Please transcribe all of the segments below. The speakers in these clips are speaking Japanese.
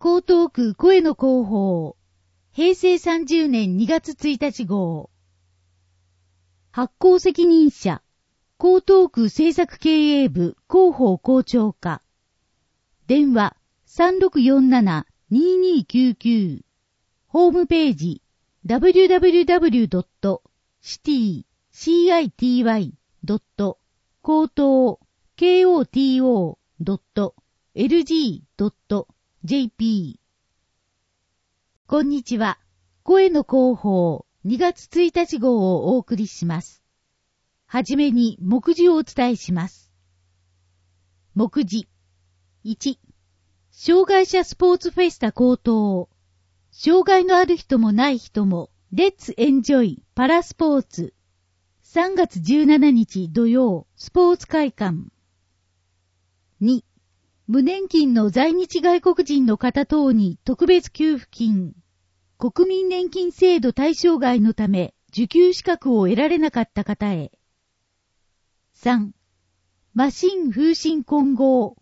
江東区声の広報。平成30年2月1日号。発行責任者。江東区政策経営部広報校長課。電話3647-2299。ホームページ www.city-koto.lg.jp。 こんにちは。声の広報2月1日号をお送りします。はじめに目次をお伝えします。目次1、障害者スポーツフェスタ江東。障害のある人もない人もレッツエンジョイパラスポーツ。3月17日土曜スポーツ会館。2、無年金の在日外国人の方等に特別給付金。国民年金制度対象外のため受給資格を得られなかった方へ。3、麻疹風疹混合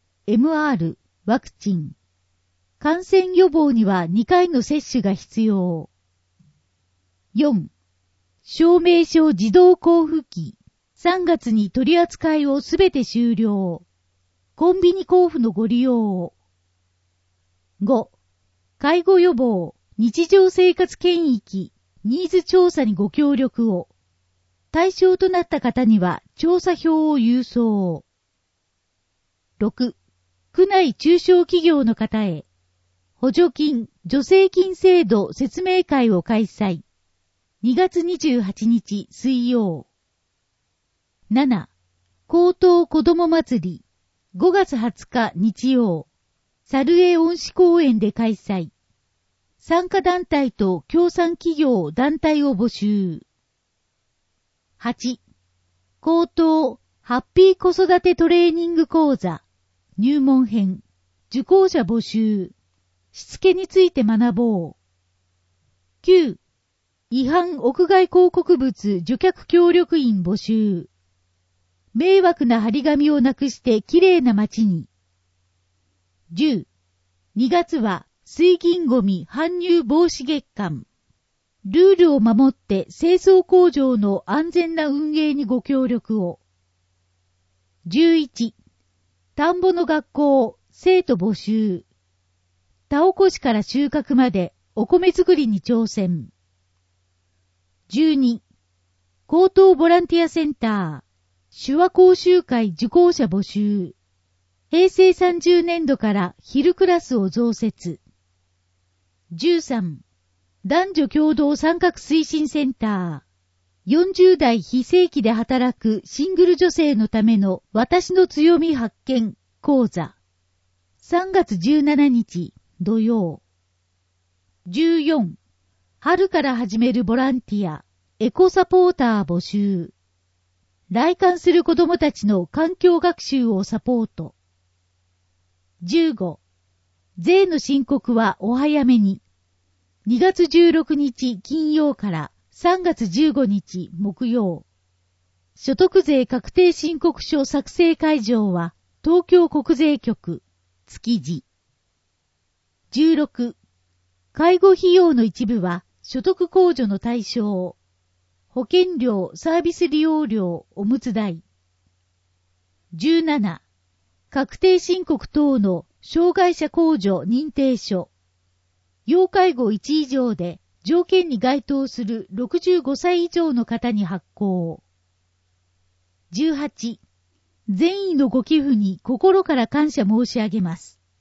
MR ワクチン。感染予防には2回の接種が必要。4、証明書自動交付機。3月に取り扱いをすべて終了。コンビニ交付のご利用を。5、介護予防、日常生活圏域、ニーズ調査にご協力を。対象となった方には調査票を郵送。6、区内中小企業の方へ。補助金、助成金制度説明会を開催。2月28日水曜。7、江東子ども祭り。5月20日日曜。猿江恩賜公園で開催。参加団体と協賛企業団体を募集。8、江東ハッピー子育てトレーニング講座。入門編。受講者募集。しつけについて学ぼう。9、違反屋外広告物除却協力員募集。迷惑な張り紙をなくしてきれいな街に。10、2月は水銀ゴミ搬入防止月間。ルールを守って清掃工場の安全な運営にご協力を。11、田んぼの学校生徒募集。田起こしから収穫までお米作りに挑戦。12、高等ボランティアセンター、手話講習会受講者募集。平成30年度から昼クラスを増設。13、男女共同参画推進センター、40代非正規で働くシングル女性のための私の強み発見講座。3月17日土曜。14、春から始めるボランティア、エコサポーター募集。来館する子どもたちの環境学習をサポート。15、税の申告はお早めに。2月16日金曜から3月15日木曜。所得税確定申告書作成会場は東京国税局、築地。16、介護費用の一部は所得控除の対象。保険料、サービス利用料、おむつ代。17、確定申告等の障害者控除認定書。要介護1以上で条件に該当する65歳以上の方に発行。18、善意のご寄付に心から感謝申し上げます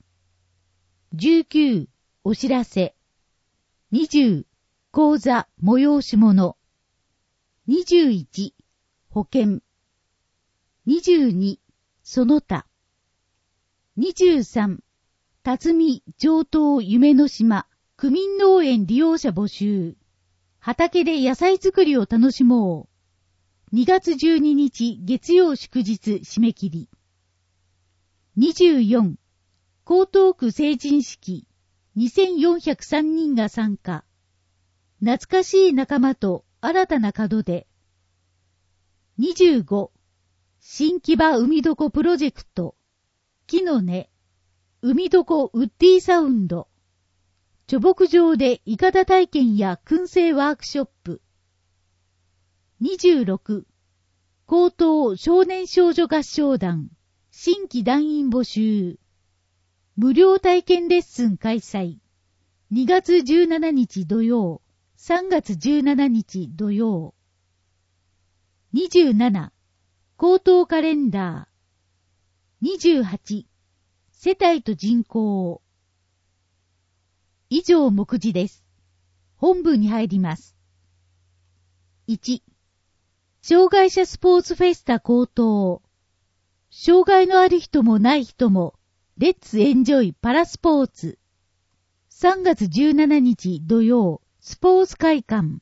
。19、お知らせ。20、講座、催し物。21、保険。22、その他。23、辰巳上東夢の島、区民農園利用者募集。畑で野菜作りを楽しもう。2月12日月曜祝日締め切り。24、江東区成人式、2403人が参加。懐かしい仲間と新たな門出。25、新木場海床プロジェクト。木の根。海床ウッディサウンド。 貯木場でイカダ体験や燻製ワークショップ。26、高等少年少女合唱団、新規団員募集。無料体験レッスン開催。2月17日土曜、3月17日土曜。27、高等カレンダー。28、世帯と人口。以上目次です。本文に入ります。1、障害者スポーツフェスタ高等。障害のある人もない人も、レッツエンジョイパラスポーツ。3月17日土曜、スポーツ会館。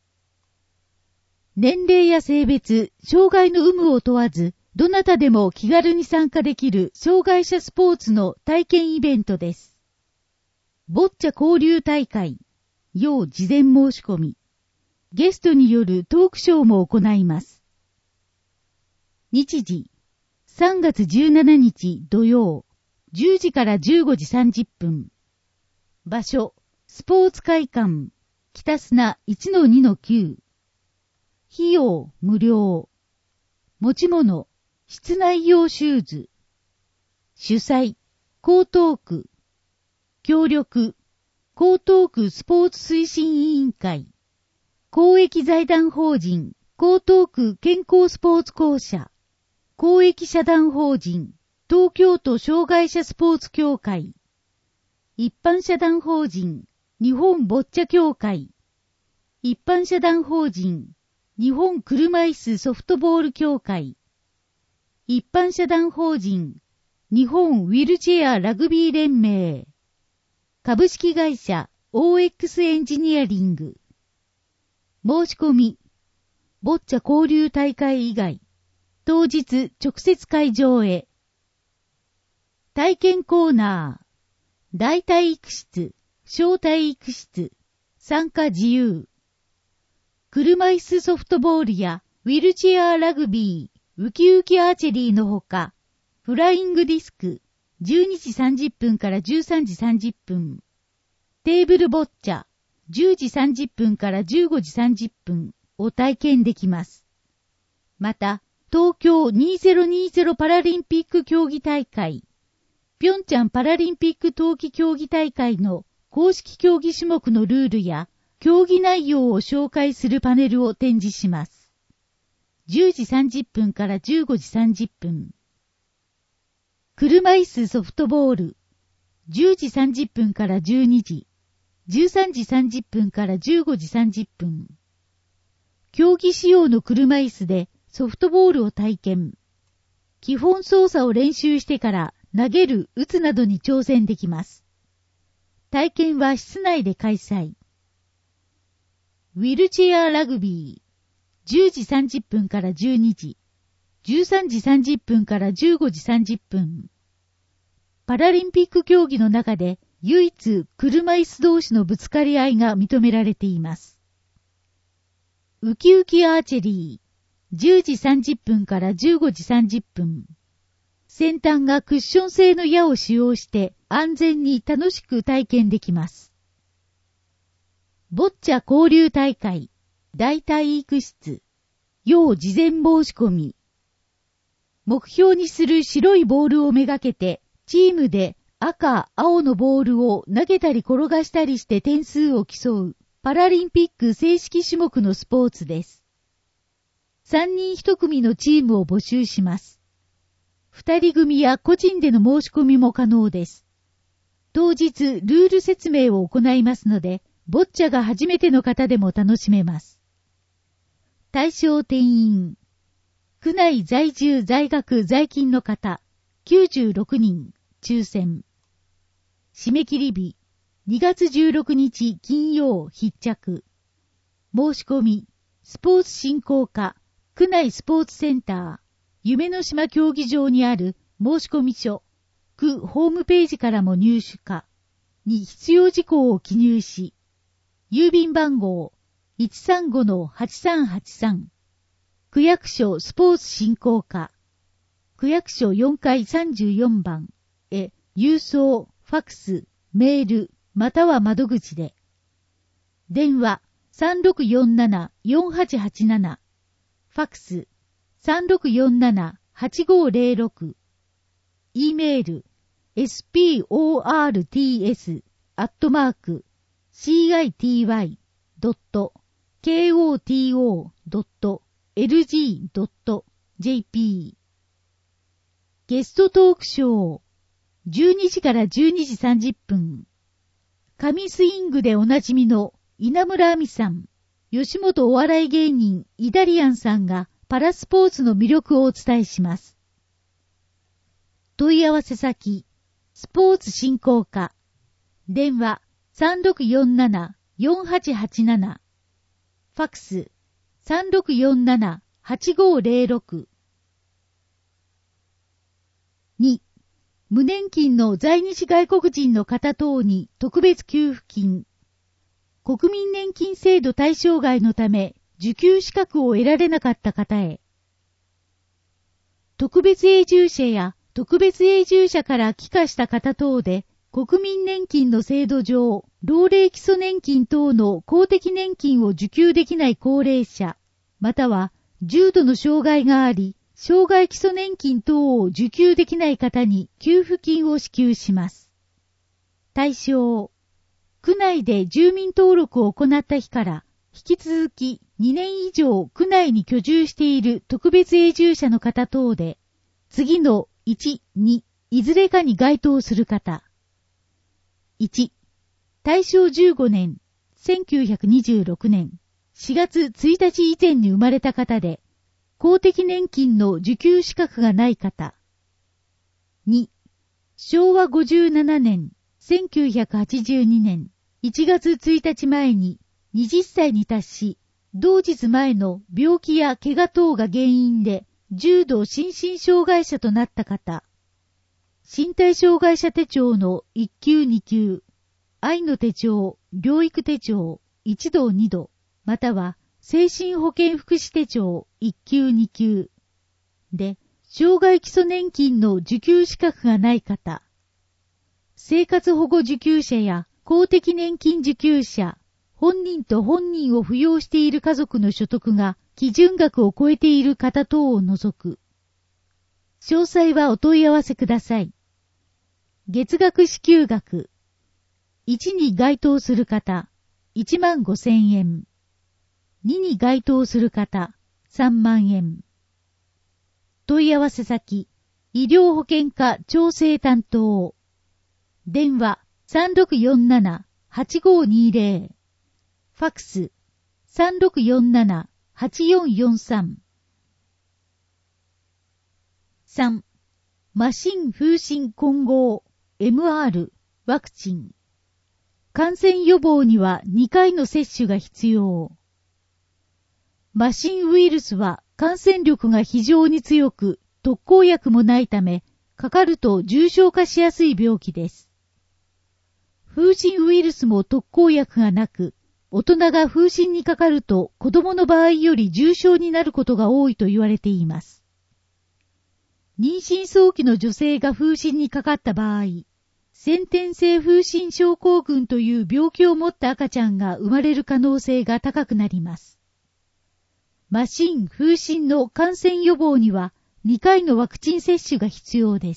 年齢や性別、障害の有無を問わず、どなたでも気軽に参加できる障害者スポーツの体験イベントです。ボッチャ交流大会、要事前申し込み。ゲストによるトークショーも行います。日時、3月17日土曜、10時から15時30分。場所、スポーツ会館、北砂 1-2-9。費用、無料。持ち物、室内用シューズ。主催、江東区。協力、江東区スポーツ推進委員会。公益財団法人、江東区健康スポーツ公社。公益社団法人、東京都障害者スポーツ協会。一般社団法人、日本ボッチャ協会。一般社団法人、日本車椅子ソフトボール協会。一般社団法人、日本ウィルチェアラグビー連盟。株式会社 OX エンジニアリング。申し込み。ボッチャ交流大会以外。当日直接会場へ。体験コーナー。大体育室、小体育室。参加自由。車椅子ソフトボールやウィルチェアラグビー、ウキウキアーチェリーのほか、フライングディスク、12時30分から13時30分。テーブルボッチャ、10時30分から15時30分を体験できます。また、東京2020パラリンピック競技大会、平昌パラリンピック冬季競技大会の公式競技種目のルールや競技内容を紹介するパネルを展示します。10時30分から15時30分。車椅子ソフトボール、10時30分から12時、13時30分から15時30分。競技仕様の車椅子でソフトボールを体験。基本操作を練習してから投げる、打つなどに挑戦できます。体験は室内で開催。ウィルチェアラグビー、10時30分から12時、13時30分から15時30分。パラリンピック競技の中で唯一車椅子同士のぶつかり合いが認められています。ウキウキアーチェリー、10時30分から15時30分。先端がクッション製の矢を使用して安全に楽しく体験できます。ボッチャ交流大会、大体育室、要事前申し込み。目標にする白いボールをめがけて、チームで赤、青のボールを投げたり転がしたりして点数を競うパラリンピック正式種目のスポーツです。3人1組のチームを募集します。2人組や個人での申し込みも可能です。当日ルール説明を行いますので、ボッチャが初めての方でも楽しめます。対象定員。区内在住在学在勤の方、96人、抽選。締め切り日、2月16日金曜必着。申し込み、スポーツ振興課、区内スポーツセンター、夢の島競技場にある申込書、区ホームページからも入手可に必要事項を記入し、郵便番号 135-8383、区役所スポーツ振興課、区役所4階34番へ郵送、ファクス、メール、 または窓口で。電話3647-4887、ファックス3647-8506、E メール sports@koto.lg.jp ゲストトークショー12時から12時30分。神スイングでおなじみの稲村亜美さん、吉本お笑い芸人イダリアンさんがパラスポーツの魅力をお伝えします。問い合わせ先、スポーツ振興課、電話3647-4887、ファックス3647-8506。2、無年金の在日外国人の方等に特別給付金。国民年金制度対象外のため受給資格を得られなかった方へ。特別永住者や特別永住者から帰化した方等で国民年金の制度上、老齢基礎年金等の公的年金を受給できない高齢者、または重度の障害があり、障害基礎年金等を受給できない方に給付金を支給します。対象、区内で住民登録を行った日から引き続き2年以上区内に居住している特別永住者の方等で、次の1、2、いずれかに該当する方。1、大正15年、1926年4月1日以前に生まれた方で、公的年金の受給資格がない方。2、昭和57年、1982年1月1日前に20歳に達し、同日前の病気や怪我等が原因で重度心身障害者となった方。身体障害者手帳の1級2級、愛の手帳、療育手帳1度2度、または精神保健福祉手帳1級2級で、障害基礎年金の受給資格がない方。生活保護受給者や公的年金受給者、本人と本人を扶養している家族の所得が基準額を超えている方等を除く。詳細はお問い合わせください。月額支給額。1に該当する方、15,000円。2に該当する方、3万円。問い合わせ先、医療保険課調整担当。電話3647-8520。ファックス3647-8443。3、麻疹風疹混合 MR ワクチン。感染予防には2回の接種が必要。麻疹ウイルスは感染力が非常に強く、特効薬もないため、かかると重症化しやすい病気です。風疹ウイルスも特効薬がなく、大人が風疹にかかると子供の場合より重症になることが多いと言われています。妊娠早期の女性が風疹にかかった場合、先天性風疹症候群という病気を持った赤ちゃんが生まれる可能性が高くなります。麻疹、風疹の感染予防には2回のワクチン接種が必要です。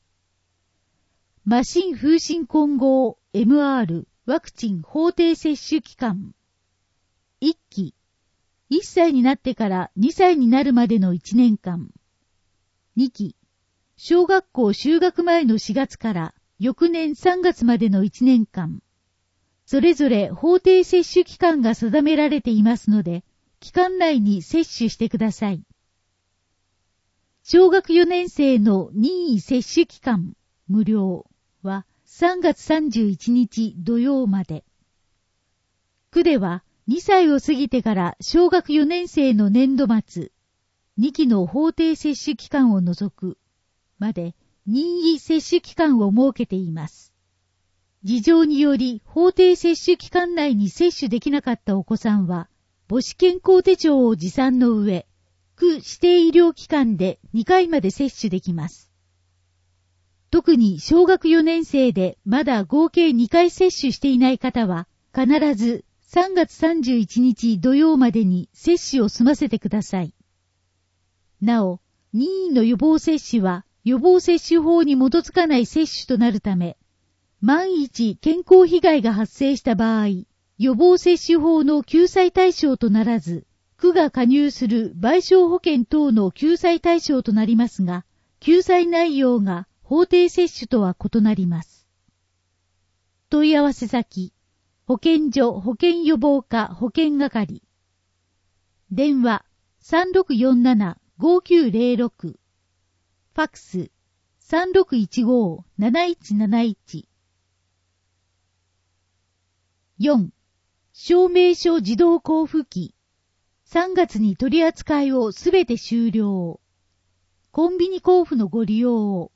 麻疹風疹混合 MR ワクチン法定接種期間。1期、1歳になってから2歳になるまでの1年間。2期、小学校就学前の4月から翌年3月までの1年間。それぞれ法定接種期間が定められていますので、期間内に接種してください。小学4年生の任意接種期間、無料は3月31日土曜まで。区では2歳を過ぎてから小学4年生の年度末、2期の法定接種期間を除くまで任意接種期間を設けています。事情により法定接種期間内に接種できなかったお子さんは、母子健康手帳を持参の上、区指定医療機関で2回まで接種できます。 特に小学4年生でまだ合計2回接種していない方は、必ず3月31日土曜までに接種を済ませてください。なお、任意の予防接種は予防接種法に基づかない接種となるため、万一健康被害が発生した場合、予防接種法の救済対象とならず、区が加入する賠償保険等の救済対象となりますが、救済内容が法定接種とは異なります。問い合わせ先、保健所保健予防課保健係。電話、3647-5906。ファックス、3615-7171。4. 証明書自動交付機。3月に取り扱いをすべて終了。コンビニ交付のご利用を。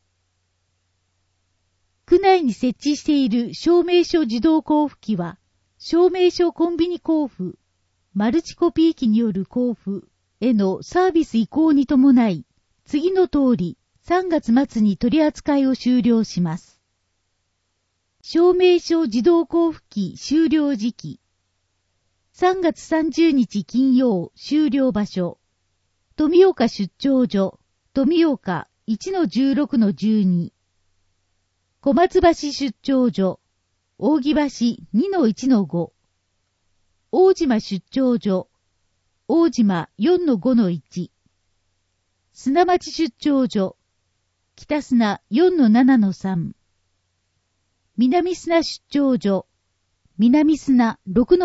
区内に設置している証明書自動交付機は、証明書コンビニ交付、マルチコピー機による交付へのサービス移行に伴い、次の通り3月末に取り扱いを終了します。証明書自動交付機終了時期。3月30日金曜終了場所。富岡出張所、富岡 1-16-12。小松橋出張所、扇橋 2-1-5。大島出張所、大島 4-5-1。砂町出張所、北砂 4-7-3。南砂出張所、南砂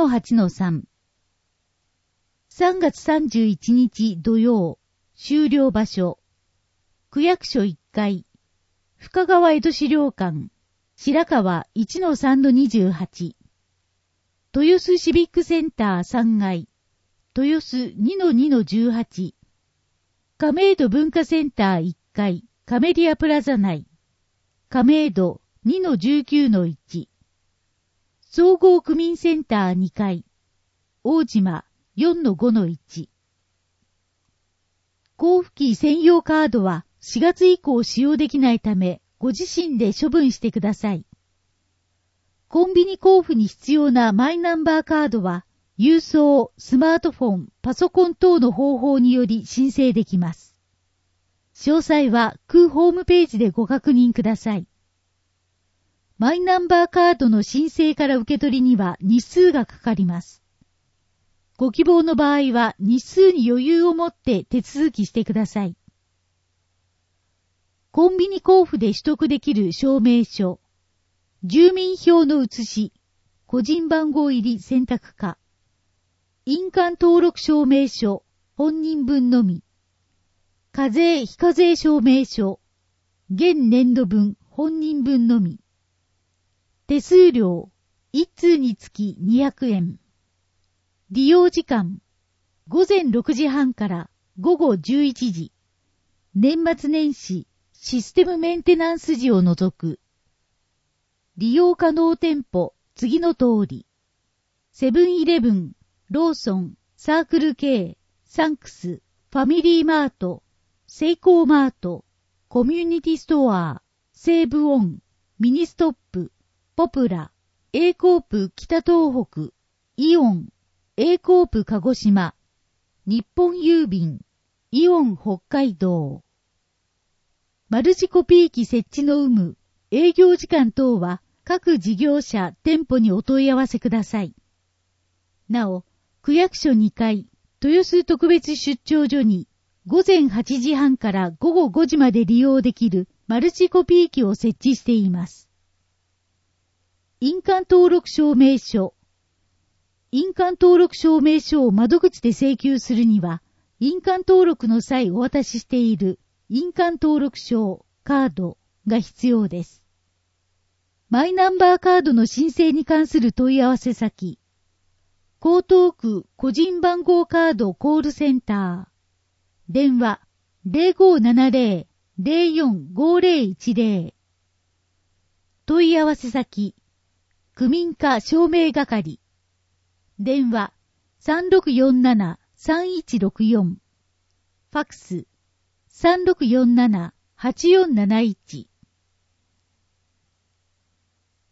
6-8-3。3月31日土曜、終了場所。区役所1階。深川江戸資料館。白川 1-3-28。豊洲シビックセンター3階。豊洲 2-2-18。亀戸文化センター1階。カメリアプラザ内。亀戸 2-19-1。総合区民センター2階。大島 4-5-1。交付機専用カードは4月以降使用できないため、ご自身で処分してください。コンビニ交付に必要なマイナンバーカードは、郵送、スマートフォン、パソコン等の方法により申請できます。詳細は区ホームページでご確認ください。マイナンバーカードの申請から受け取りには日数がかかります。ご希望の場合は日数に余裕を持って手続きしてください。コンビニ交付で取得できる証明書、住民票の写し、個人番号入り選択可、印鑑登録証明書、本人分のみ、課税非課税証明書、現年度分本人分のみ、手数料、1通につき200円。利用時間、午前6時半から午後11時。年末年始、システムメンテナンス時を除く。利用可能店舗、次の通り。セブンイレブン、ローソン、サークル K、サンクス、ファミリーマート、セイコーマート、コミュニティストア、西武オン、ミニストップ、ポプラ、Aコープ北東北、イオン、Aコープ鹿児島、日本郵便、イオン北海道。マルチコピー機設置の有無、営業時間等は各事業者、店舗にお問い合わせください。なお、区役所2階、豊洲特別出張所に午前8時半から午後5時まで利用できるマルチコピー機を設置しています。印鑑登録証明書。印鑑登録証明書を窓口で請求するには、印鑑登録の際お渡ししている印鑑登録証、カードが必要です。マイナンバーカードの申請に関する問い合わせ先。江東区個人番号カードコールセンター。電話 0570-045010。問い合わせ先。区民課証明係。電話 3647-3164。ファックス 3647-8471。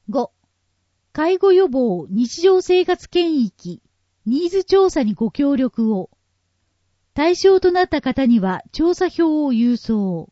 5、介護予防日常生活圏域、ニーズ調査にご協力を。対象となった方には調査票を郵送。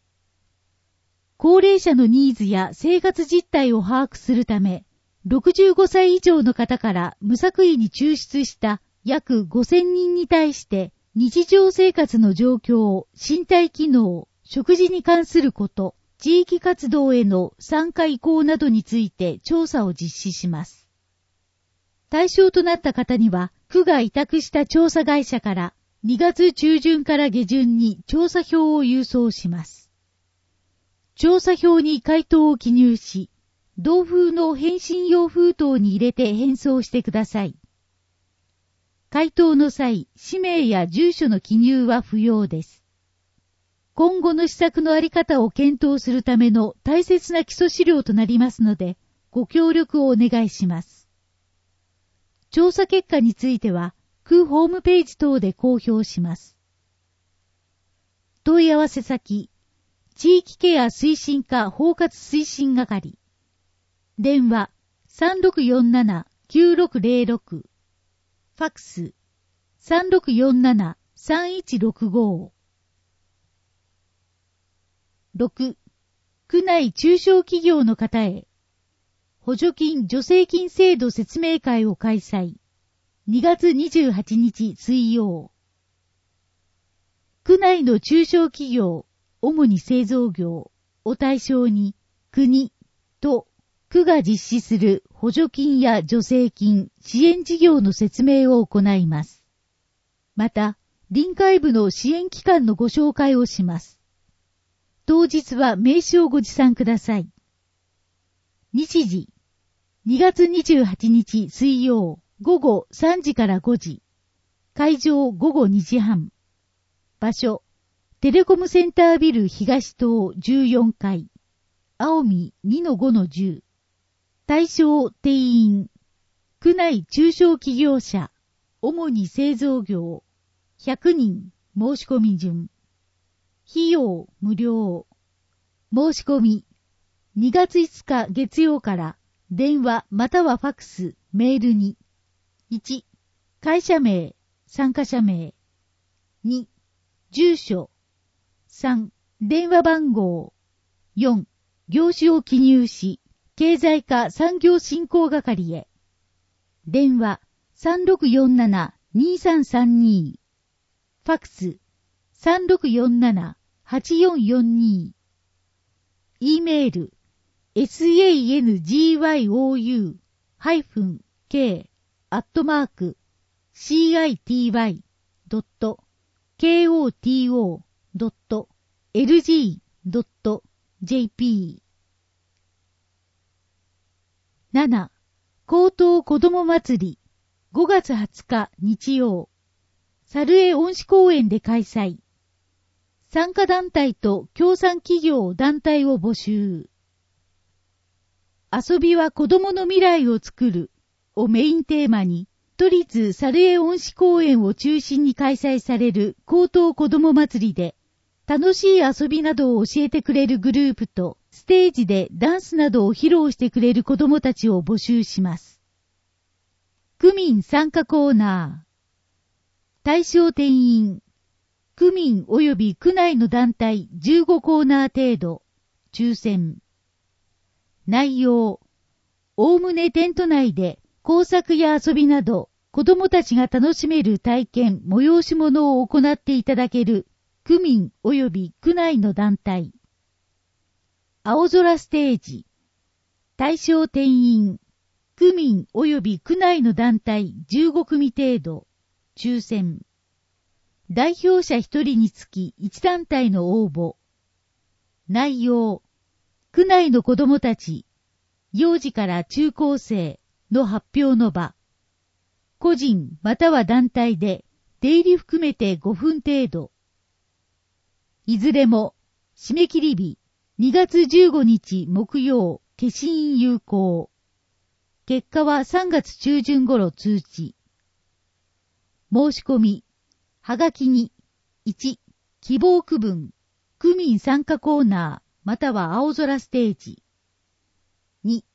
高齢者のニーズや生活実態を把握するため、65歳以上の方から無作為に抽出した約5000人に対して日常生活の状況、身体機能、食事に関すること、地域活動への参加意向などについて調査を実施します。対象となった方には、区が委託した調査会社から2月中旬から下旬に調査票を郵送します。調査票に回答を記入し、同封の返信用封筒に入れて返送してください。回答の際、氏名や住所の記入は不要です。今後の施策のあり方を検討するための大切な基礎資料となりますので、ご協力をお願いします。調査結果については、区ホームページ等で公表します。問い合わせ先、地域ケア推進課包括推進係。電話、3647-9606。ファックス、3647-3165。6、区内中小企業の方へ、補助金助成金制度説明会を開催。2月28日水曜。区内の中小企業、主に製造業を対象に、国と区が実施する補助金や助成金、支援事業の説明を行います。また、臨海部の支援機関のご紹介をします。当日は名刺をご持参ください。日時、2月28日水曜。午後3時から5時。会場午後2時半。場所、テレコムセンタービル東棟14階。青海 2-5-10。対象定員。区内中小企業者、主に製造業。100人、申し込み順。費用無料。申し込み。2月5日月曜から電話またはファックス、メールに。1、会社名、参加者名。2、住所。3、電話番号。4、業種を記入し、経済課産業振興係へ。電話、3647-2332。ファックス、3647-8442。E メール、city-city.koto.lg.jp。 7. 高等子ども祭り5月20日日曜、猿江恩賜公園で開催。参加団体と協賛企業団体を募集。遊びは子供の未来を作るをメインテーマに、都立猿江恩賜公園を中心に開催される高等子ども祭りで、楽しい遊びなどを教えてくれるグループと、ステージでダンスなどを披露してくれる子供たちを募集します。区民参加コーナー。対象定員。区民及び区内の団体15コーナー程度。抽選。内容。おおむねテント内で工作や遊びなど子供たちが楽しめる体験、催し物を行っていただける区民及び区内の団体。青空ステージ。対象定員。区民及び区内の団体15組程度。抽選。代表者1人につき1団体の応募。内容。区内の子供たち、幼児から中高生の発表の場。個人または団体で出入り含めて5分程度。いずれも締め切り日2月15日木曜消印有効。結果は3月中旬頃通知。申し込み。はがきに、1、希望区分、区民参加コーナー、または青空ステージ。2、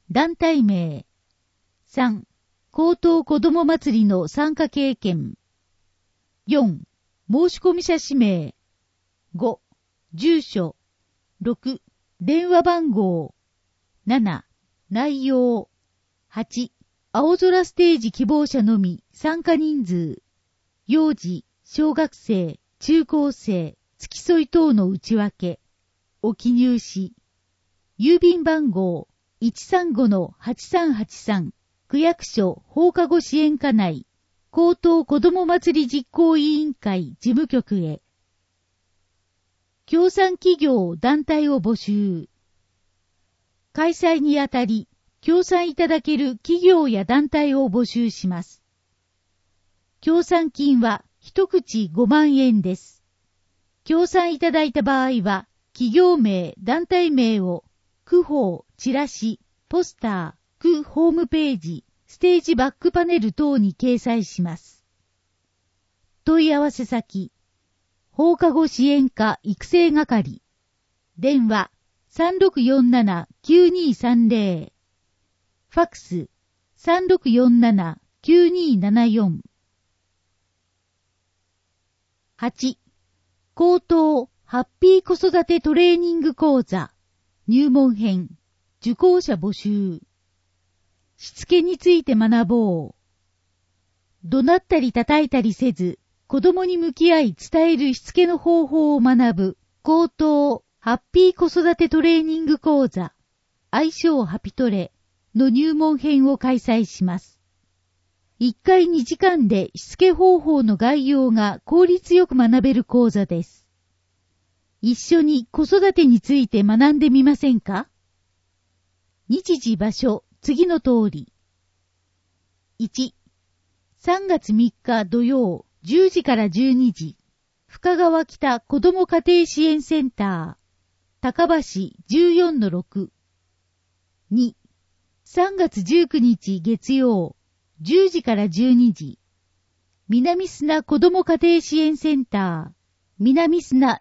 団体名。3、高等子ども祭りの参加経験。4、申し込み者氏名。5、住所。6、電話番号。7、内容。8、青空ステージ希望者のみ、参加人数。幼児、小学生、中高生、付き添い等の内訳。を記入し、郵便番号 135-8383 区役所放課後支援課内高等子ども祭り実行委員会事務局へ。協賛企業団体を募集。開催にあたり、協賛いただける企業や団体を募集します。協賛金は一口5万円です。協賛いただいた場合は、企業名、団体名を、区報、チラシ、ポスター、区ホームページ、ステージバックパネル等に掲載します。問い合わせ先、放課後支援課育成係。電話、3647-9230。ファックス、3647-9274。8、高等、ハッピー子育てトレーニング講座、入門編、受講者募集。しつけについて学ぼう。怒鳴ったり叩いたりせず、子供に向き合い伝えるしつけの方法を学ぶ、高等、ハッピー子育てトレーニング講座、愛称ハピトレの入門編を開催します。1回2時間でしつけ方法の概要が効率よく学べる講座です。一緒に子育てについて学んでみませんか？日時場所、次の通り。1、3月3日土曜、10時から12時。深川北子ども家庭支援センター。高橋 14-6。2、3月19日月曜、10時から12時。南砂子ども家庭支援センター。南砂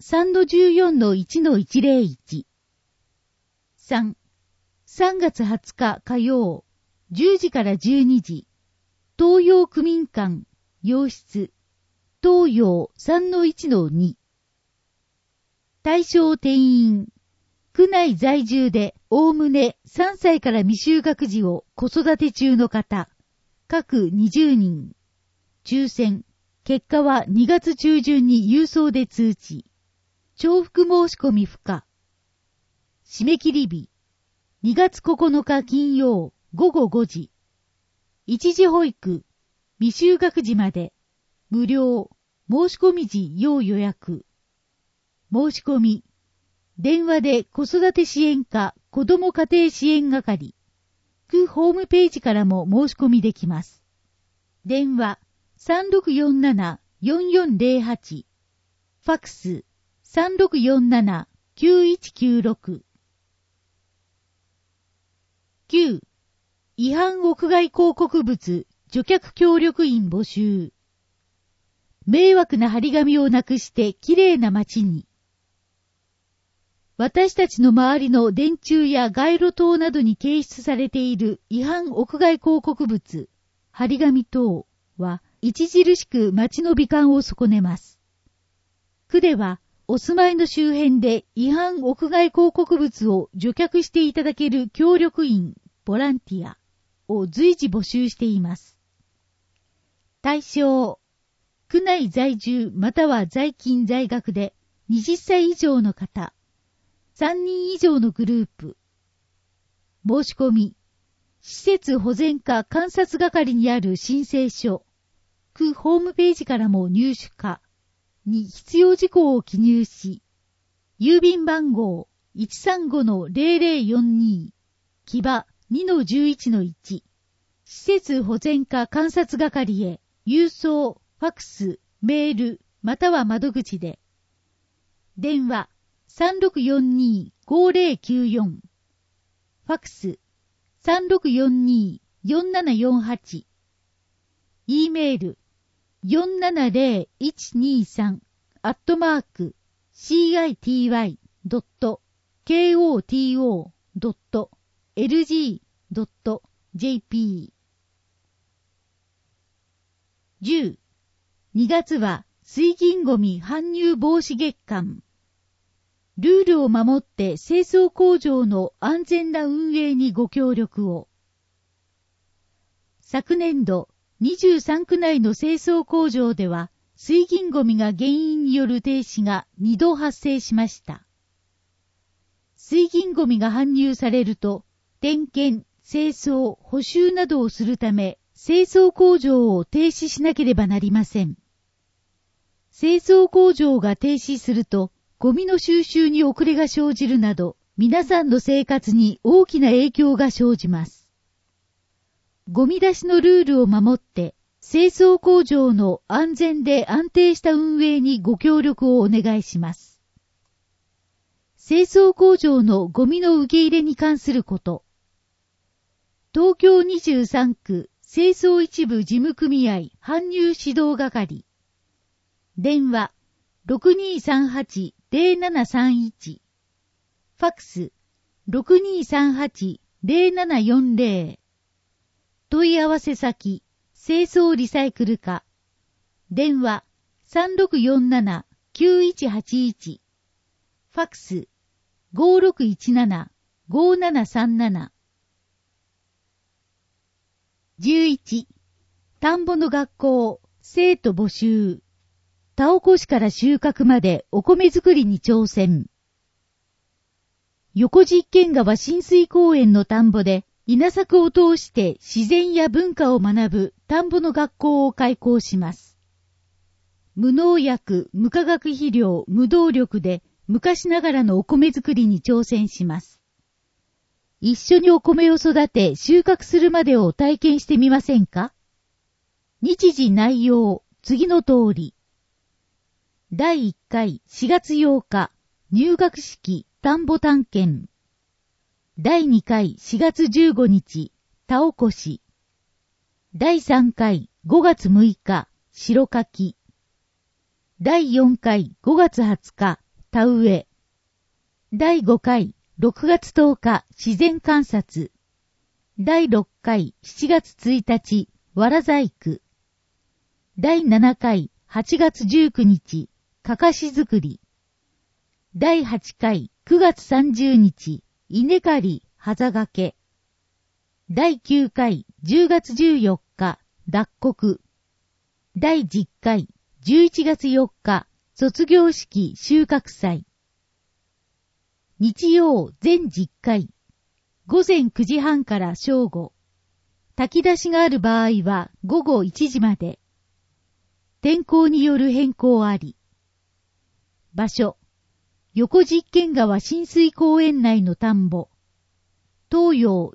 3-14-1-101。3、3月20日火曜、10時から12時。東洋区民館、洋室。東洋 3-1-2。対象定員。区内在住で、おおむね3歳から未就学児を子育て中の方。各20人。抽選。結果は2月中旬に郵送で通知。重複申し込み不可。締め切り日。2月9日金曜午後5時。一時保育。未就学児まで。無料。申し込み時要予約。申し込み。電話で子育て支援課子ども家庭支援係。区ホームページからも申し込みできます。電話。3647-4408。ファックス 3647-9196。9. 違反屋外広告物除却協力員募集。迷惑な張り紙をなくしてきれいな街に。私たちの周りの電柱や街路灯などに掲出されている違反屋外広告物、張り紙等は、著しく街の美観を損ねます。区では、お住まいの周辺で違反屋外広告物を除却していただける協力員、ボランティアを随時募集しています。対象、区内在住または在勤在学で20歳以上の方、3人以上のグループ。申し込み、施設保全課監察係にある申請書、区ホームページからも入手可に必要事項を記入し、郵便番号 135-0042 木場 2-11-1 施設保全課監察係へ郵送、ファックス、メールまたは窓口で。電話 3642-5094 ファックス 3642-4748 E メール470-123@city.koto.lg .jp 10. 2月は水銀ゴミ搬入防止月間。ルールを守って清掃工場の安全な運営にご協力を。昨年度、23区内の清掃工場では、水銀ゴミが原因による停止が2度発生しました。水銀ゴミが搬入されると、点検、清掃、補修などをするため、清掃工場を停止しなければなりません。清掃工場が停止すると、ゴミの収集に遅れが生じるなど、皆さんの生活に大きな影響が生じます。ゴミ出しのルールを守って、清掃工場の安全で安定した運営にご協力をお願いします。清掃工場のゴミの受け入れに関すること。東京23区清掃一部事務組合搬入指導係。電話 6238-0731。ファックス 6238-0740。問い合わせ先、清掃リサイクル課。電話 3647-9181。ファックス 5617-5737。11. 田んぼの学校、生徒募集。田起こしから収穫までお米作りに挑戦。横実験川親水公園の田んぼで、稲作を通して自然や文化を学ぶ田んぼの学校を開校します。無農薬、無化学肥料、無動力で昔ながらのお米作りに挑戦します。一緒にお米を育て収穫するまでを体験してみませんか？日時内容、次の通り。第1回4月8日、入学式、田んぼ探検。第2回4月15日、田起こし。第3回5月6日、白かき。第4回5月20日、田植え。第5回6月10日、自然観察。第6回7月1日、わら細工。第7回8月19日、かかし作り。第8回9月30日、稲刈り、はざがけ。第9回10月14日、脱穀。第10回11月4日、卒業式収穫祭。日曜全10回。午前9時半から正午。炊き出しがある場合は午後1時まで。天候による変更あり。場所。横実験川親水公園内の田んぼ。東洋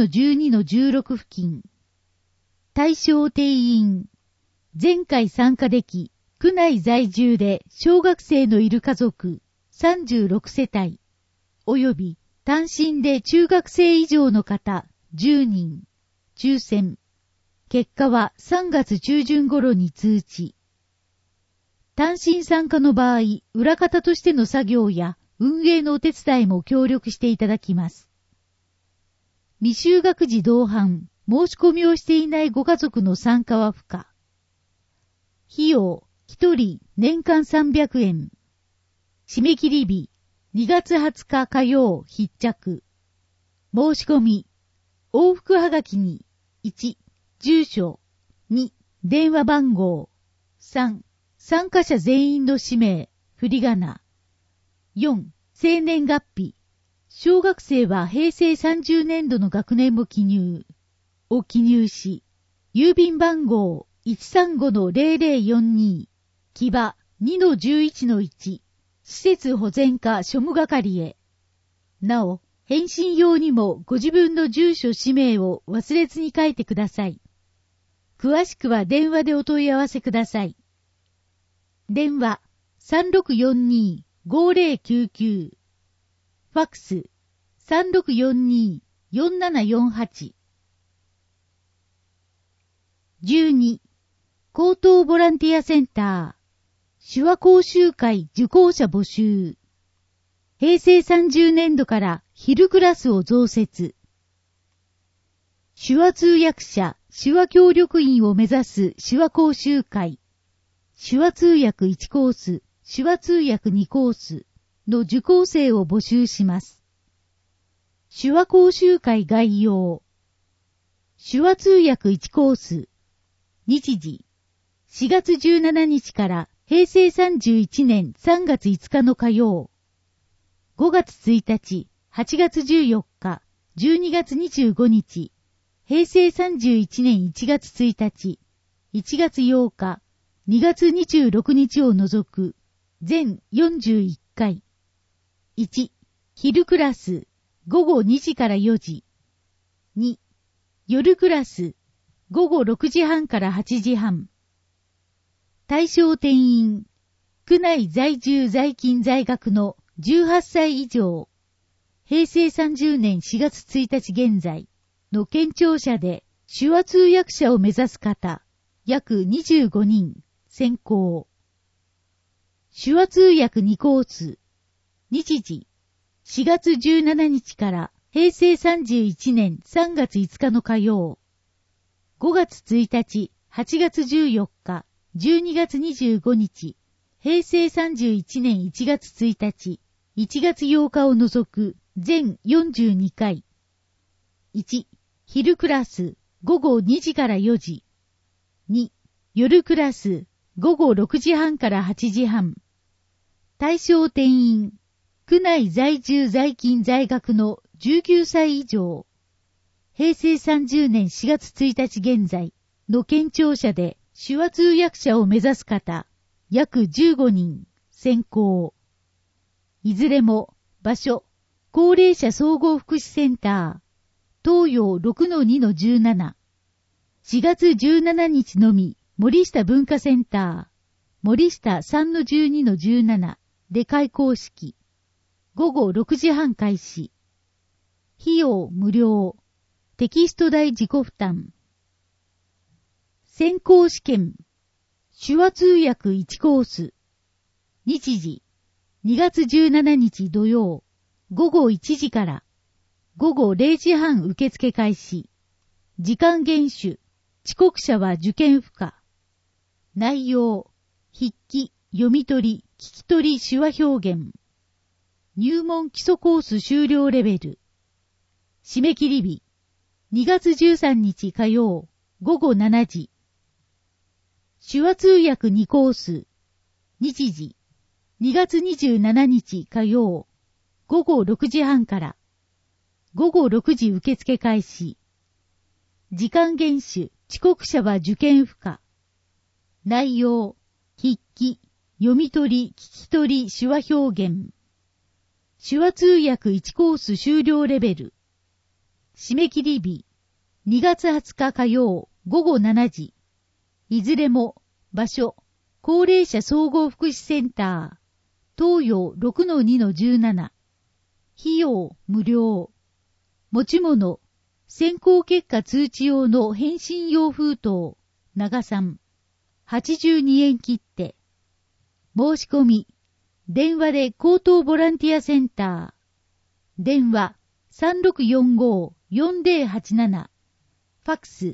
4-12-16 付近。対象定員。前回参加でき、区内在住で小学生のいる家族36世帯。および単身で中学生以上の方10人。抽選。結果は3月中旬頃に通知。単身参加の場合、裏方としての作業や運営のお手伝いも協力していただきます。未就学児同伴、申し込みをしていないご家族の参加は不可。費用、1人年間300円。締め切り日、2月20日火曜必着。申し込み、往復はがきに、1、住所、2、電話番号、3、参加者全員の氏名、振り仮名。4、生年月日。小学生は平成30年度の学年も記入。を記入し、郵便番号 135-0042、木場 2-11-1、施設保全課庶務係へ。なお、返信用にもご自分の住所氏名を忘れずに書いてください。詳しくは電話でお問い合わせください。電話 3642-5099。ファックス 3642-4748。12. 高等ボランティアセンター手話講習会受講者募集。平成30年度から昼クラスを増設。 手話通訳者、手話協力員を目指す手話講習会、手話通訳1コース、手話通訳2コースの受講生を募集します。手話講習会概要。手話通訳1コース。日時。4月17日から平成31年3月5日の火曜。5月1日、8月14日、12月25日、平成31年1月1日、1月8日、2月26日を除く、全41回。1、昼クラス、午後2時から4時。2、夜クラス、午後6時半から8時半。対象定員、区内在住在勤在学の18歳以上、平成30年4月1日現在の県庁舎で手話通訳者を目指す方、約25人、選考。手話通訳2コース。日時、4月17日から平成31年3月5日の火曜。5月1日、8月14日、12月25日、平成31年1月1日、1月8日を除く全42回。1、昼クラス、午後2時から4時。2、夜クラス、午後6時半から8時半。対象定員、区内在住在勤在学の19歳以上。平成30年4月1日現在の県庁舎で手話通訳者を目指す方、約15人、選考。いずれも、場所、高齢者総合福祉センター、東洋 6-2-17。4月17日のみ、森下文化センター、森下 3-12-17 で開講式。午後6時半開始。費用無料。テキスト代自己負担。選考試験。手話通訳1コース。日時。2月17日土曜。午後1時から。午後0時半受付開始。時間厳守。遅刻者は受験不可。内容。筆記、読み取り、聞き取り手話表現。入門基礎コース修了レベル。締め切り日。2月13日火曜、午後7時。手話通訳2コース。日時。2月27日火曜、午後6時半から。午後6時受付開始。時間厳守、遅刻者は受験不可。内容、筆記、読み取り、聞き取り、手話表現。手話通訳1コース修了レベル。締め切り日、2月20日火曜、午後7時。いずれも、場所、高齢者総合福祉センター、東洋 6-2-17。費用無料。持ち物、選考結果通知用の返信用封筒、長さん。82円切手。申し込み。電話で高等ボランティアセンター。電話3645-4087。ファックス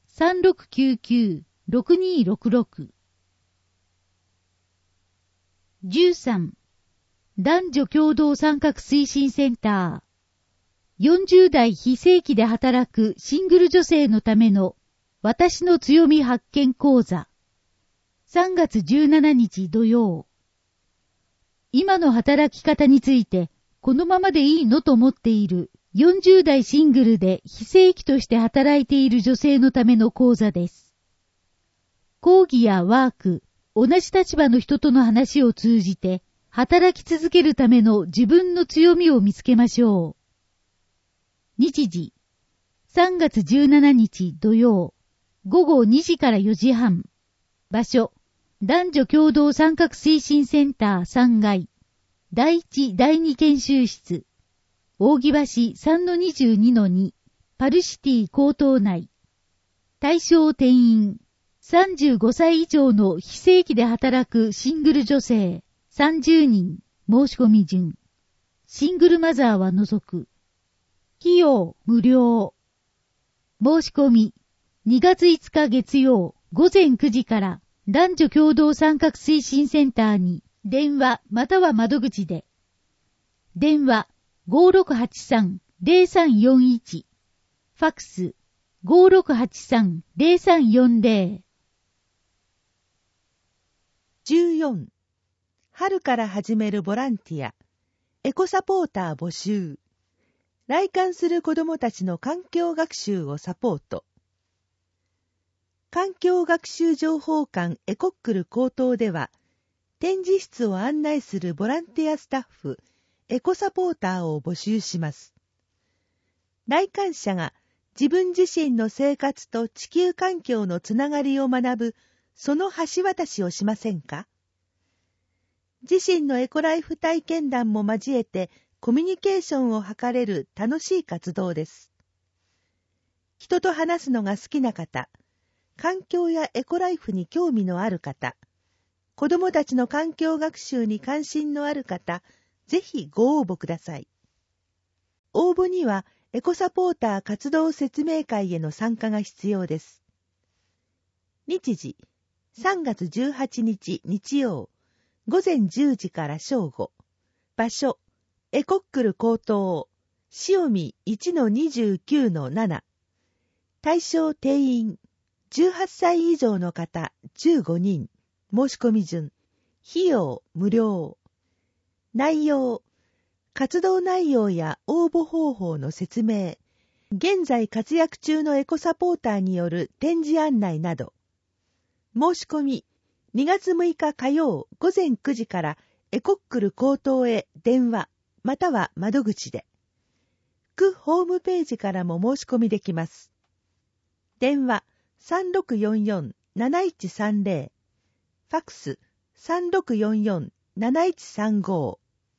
3699-6266。13. 男女共同参画推進センター。40代非正規で働くシングル女性のための私の強み発見講座。3月17日土曜。今の働き方についてこのままでいいのと思っている40代シングルで非正規として働いている女性のための講座です。講義やワーク、同じ立場の人との話を通じて働き続けるための自分の強みを見つけましょう。日時、3月17日土曜、午後2時から4時半。場所、男女共同参画推進センター3階。第1、第2研修室。扇橋 3-22-2。パルシティ高等内。対象定員。35歳以上の非正規で働くシングル女性30人。申し込み順。シングルマザーは除く。費用無料。 申し込み、2月5日月曜午前9時から男女共同参画推進センターに電話または窓口で。電話 5683-0341 ファックス 5683-0340。 14. 春から始めるボランティア、エコサポーター募集。来館する子どもたちの環境学習をサポート。環境学習情報館エコックル高等では、展示室を案内するボランティアスタッフ、エコサポーターを募集します。来館者が自分自身の生活と地球環境のつながりを学ぶ、その橋渡しをしませんか？自身のエコライフ体験談も交えてコミュニケーションを図れる楽しい活動です。人と話すのが好きな方、環境やエコライフに興味のある方、子どもたちの環境学習に関心のある方、ぜひご応募ください。応募にはエコサポーター活動説明会への参加が必要です。日時、3月18日日曜、午前10時から正午。場所、エコックル高等、塩見 1-29-7。対象定員、18歳以上の方15人。申し込み順。費用無料。内容、活動内容や応募方法の説明、現在活躍中のエコサポーターによる展示案内など。申し込み、2月6日火曜午前9時からエコックル高等へ電話または窓口で。区ホームページからも申し込みできます。電話 3644-7130 ファックス 3644-7135。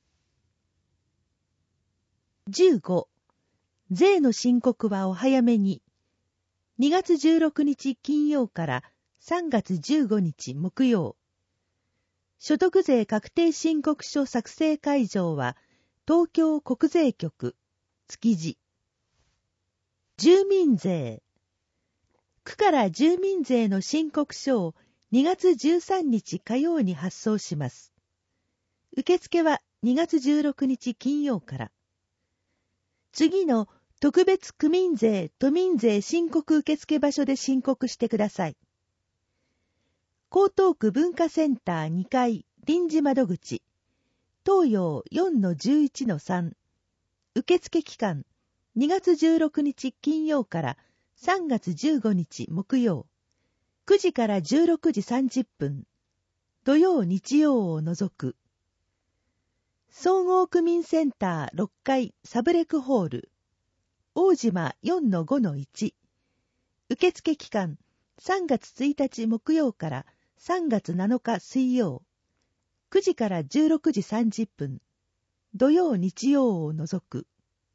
15. 税の申告はお早めに。2月16日金曜から3月15日木曜。所得税確定申告書作成会場は東京国税局築地。住民税。区から住民税の申告書を2月13日火曜に発送します。受付は2月16日金曜から。次の特別区民税・都民税申告受付場所で申告してください。江東区文化センター2階臨時窓口、東洋 4-11-3。受付期間、2月16日金曜から3月15日木曜、9時から16時30分、土曜日曜を除く。総合区民センター6階サブレクホール、大島 4-5-1。受付期間、3月1日木曜から3月7日水曜、9時から16時30分、土曜日曜を除く。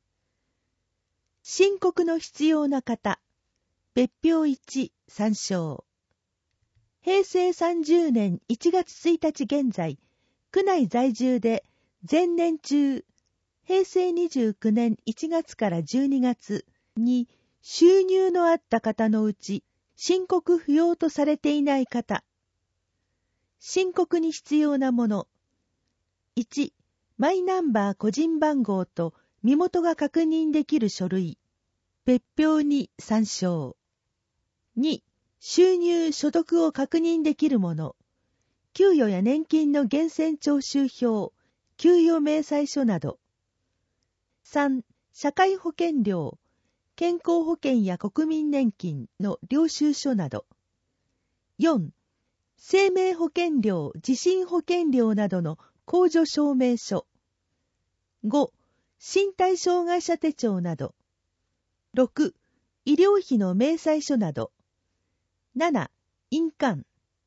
申告の必要な方、別表1参照。平成30年1月1日現在、区内在住で前年中、平成29年1月から12月に収入のあった方のうち、申告不要とされていない方。申告に必要なもの。1、マイナンバー個人番号と身元が確認できる書類。別表に参照。2、収入・所得を確認できるもの。給与や年金の源泉徴収票、給与明細書など。3、社会保険料、健康保険や国民年金の領収書など。4、生命保険料、地震保険料などの控除証明書。5、身体障害者手帳など。6、医療費の明細書など。7、印鑑。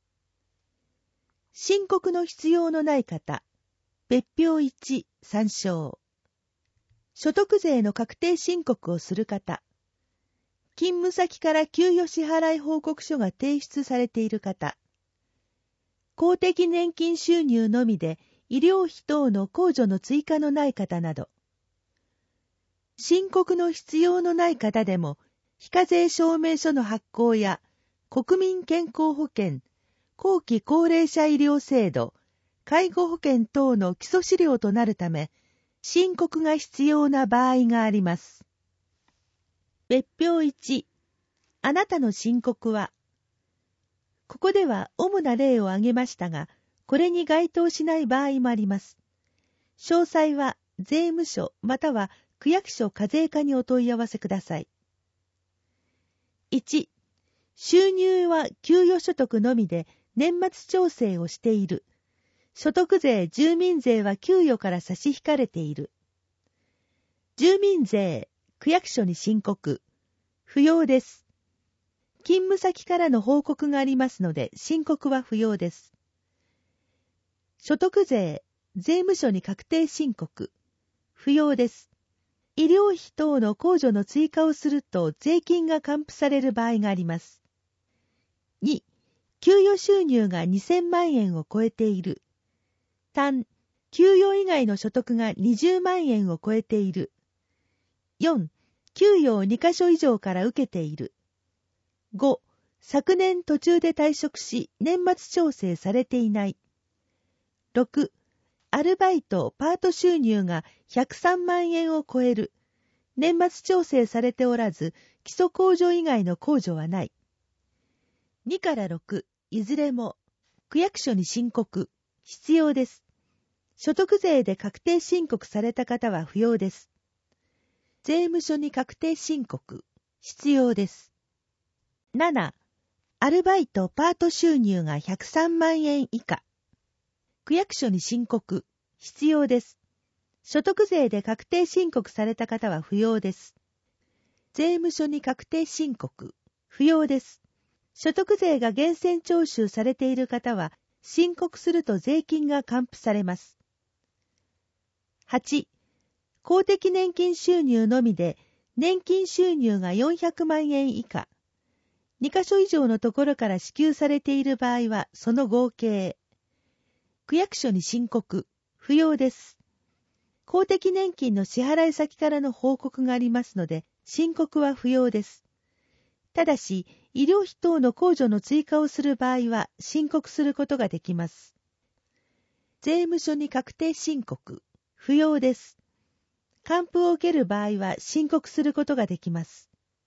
申告の必要のない方、別表1参照。所得税の確定申告をする方、勤務先から給与支払い報告書が提出されている方、公的年金収入のみで医療費等の控除の追加のない方など、申告の必要のない方でも非課税証明書の発行や国民健康保険、後期高齢者医療制度、介護保険等の基礎資料となるため、申告が必要な場合があります。別表1、あなたの申告は、ここでは主な例を挙げましたが、これに該当しない場合もあります。詳細は税務署または区役所課税課にお問い合わせください。1、収入は給与所得のみで年末調整をしている。所得税、住民税は給与から差し引かれている。住民税、区役所に申告。不要です。勤務先からの報告がありますので、申告は不要です。所得税、税務署に確定申告。不要です。医療費等の控除の追加をすると税金が還付される場合があります。2、給与収入が2000万円を超えている。3、給与以外の所得が20万円を超えている。4、給与を2カ所以上から受けている。5、昨年途中で退職し年末調整されていない。6、アルバイト・パート収入が103万円を超える。年末調整されておらず、基礎控除以外の控除はない。2から6、いずれも、区役所に申告、必要です。所得税で確定申告された方は不要です。税務署に確定申告、必要です。7、アルバイト・パート収入が103万円以下。区役所に申告、必要です。所得税で確定申告された方は不要です。税務署に確定申告、不要です。所得税が源泉徴収されている方は、申告すると税金が還付されます。8、公的年金収入のみで、年金収入が400万円以下。2カ所以上のところから支給されている場合は、その合計。区役所に申告、不要です。公的年金の支払い先からの報告がありますので、申告は不要です。ただし、医療費等の控除の追加をする場合は、申告することができます。税務署に確定申告、不要です。還付を受ける場合は、申告することができます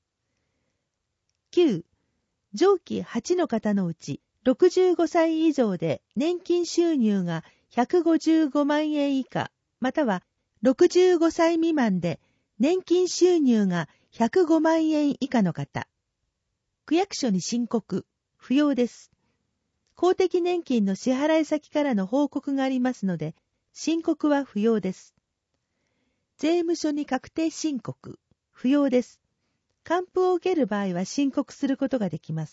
。9、上記8の方のうち、65歳以上で年金収入が155万円以下、または65歳未満で年金収入が105万円以下の方。区役所に申告、不要です。公的年金の支払い先からの報告がありますので、申告は不要です。税務署に確定申告、不要です。還付を受ける場合は申告することができます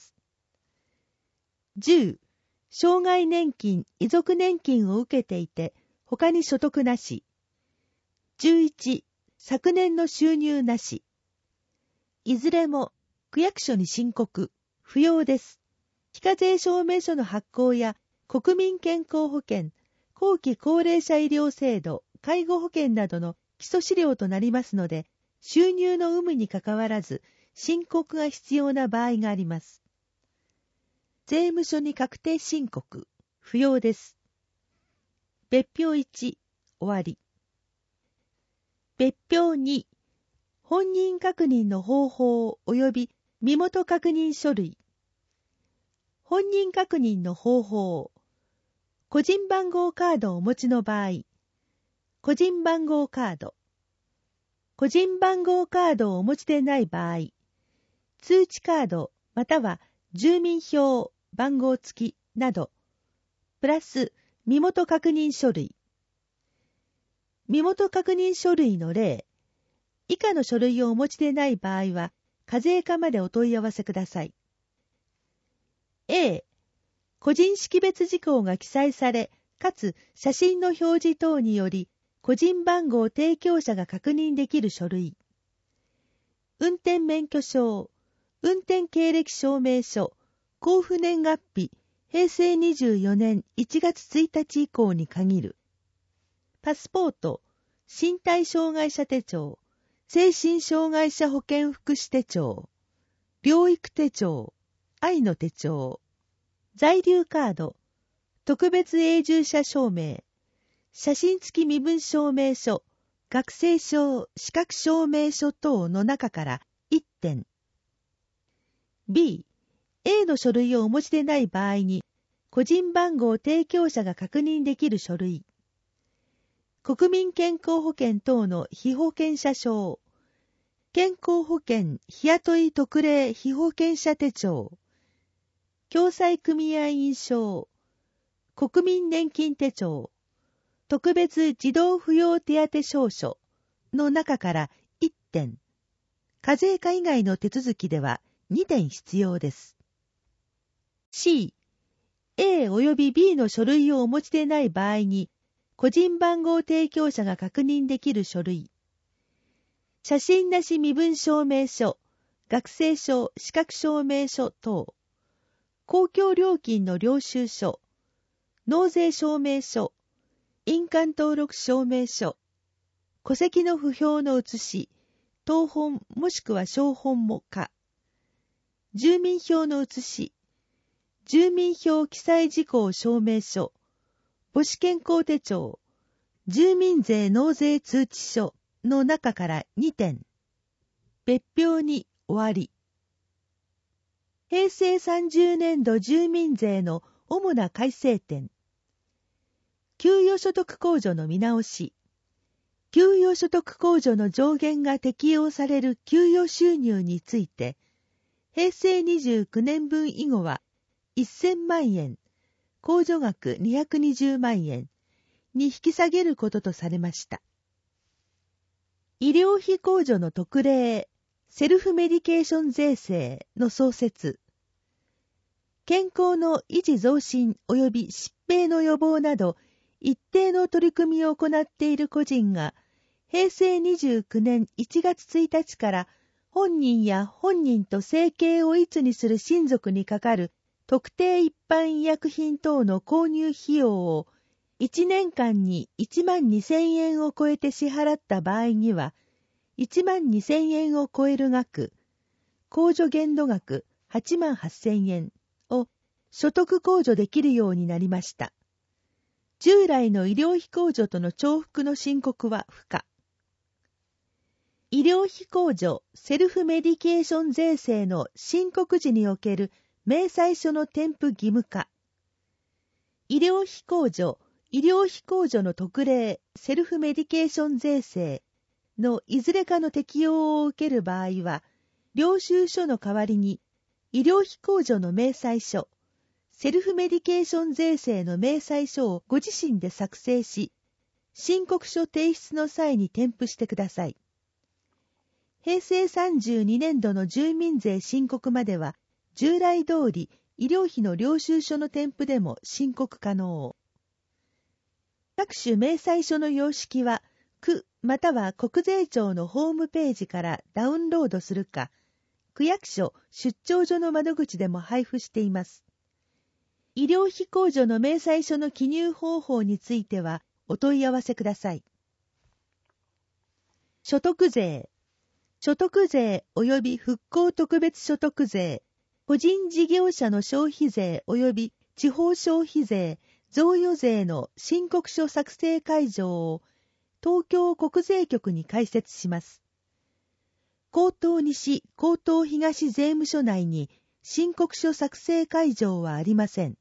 。10、障害年金、遺族年金を受けていて、他に所得なし。11、昨年の収入なし。いずれも、区役所に申告、不要です。非課税証明書の発行や、国民健康保険、後期高齢者医療制度、介護保険などの基礎資料となりますので、収入の有無にかかわらず、申告が必要な場合があります。税務署に確定申告、不要です。別表1、終わり。別表2、本人確認の方法及び身元確認書類。本人確認の方法。個人番号カードをお持ちの場合、個人番号カード。個人番号カードをお持ちでない場合、通知カードまたは住民票番号付きなど、プラス身元確認書類。身元確認書類の例、以下の書類をお持ちでない場合は、課税課までお問い合わせください。A、個人識別事項が記載され、かつ写真の表示等により、個人番号提供者が確認できる書類。運転免許証、運転経歴証明書、交付年月日、平成24年1月1日以降に限る。パスポート、身体障害者手帳、精神障害者保健福祉手帳、 療育手帳、愛の手帳、在留カード、特別永住者証明、写真付き身分証明書、学生証、資格証明書等の中から1点。B、A の書類をお持ちでない場合に、個人番号提供者が確認できる書類。国民健康保険等の被保険者証。健康保険日雇い特例被保険者手帳。共済組合員証。国民年金手帳。特別児童扶養手当証書の中から1点。課税課以外の手続きでは2点必要です。C、A 及び B の書類をお持ちでない場合に、個人番号提供者が確認できる書類。写真なし身分証明書、学生証、資格証明書等。公共料金の領収書、納税証明書、印鑑登録証明書、戸籍の不評の写し、謄本もしくは証本も可。住民票の写し、住民票記載事項証明書、母子健康手帳、住民税納税通知書の中から2点。別表に終わり。平成30年度住民税の主な改正点。給与所得控除の見直し。給与所得控除の上限が適用される給与収入について、平成29年分以後は1000万円、控除額220万円に引き下げることとされました。医療費控除の特例、セルフメディケーション税制の創設。健康の維持増進及び疾病の予防など、一定の取り組みを行っている個人が、平成29年1月1日から本人や本人と生計を一にする親族にかかる特定一般医薬品等の購入費用を1年間に1万2000円を超えて支払った場合には、1万2000円を超える額、控除限度額8万8000円を所得控除できるようになりました。従来の医療費控除との重複の申告は不可。医療費控除セルフメディケーション税制の申告時における明細書の添付義務化。医療費控除、医療費控除の特例セルフメディケーション税制のいずれかの適用を受ける場合は、領収書の代わりに医療費控除の明細書、セルフメディケーション税制の明細書をご自身で作成し、申告書提出の際に添付してください。平成32年度の住民税申告までは、従来通り医療費の領収書の添付でも申告可能。各種明細書の様式は、区または国税庁のホームページからダウンロードするか、区役所出張所の窓口でも配布しています。医療費控除の明細書の記入方法についてはお問い合わせください。所得税、所得税及び復興特別所得税、個人事業者の消費税及び地方消費税、贈与税の申告書作成会場を東京国税局に開設します。江東西、江東東税務署内に申告書作成会場はありません。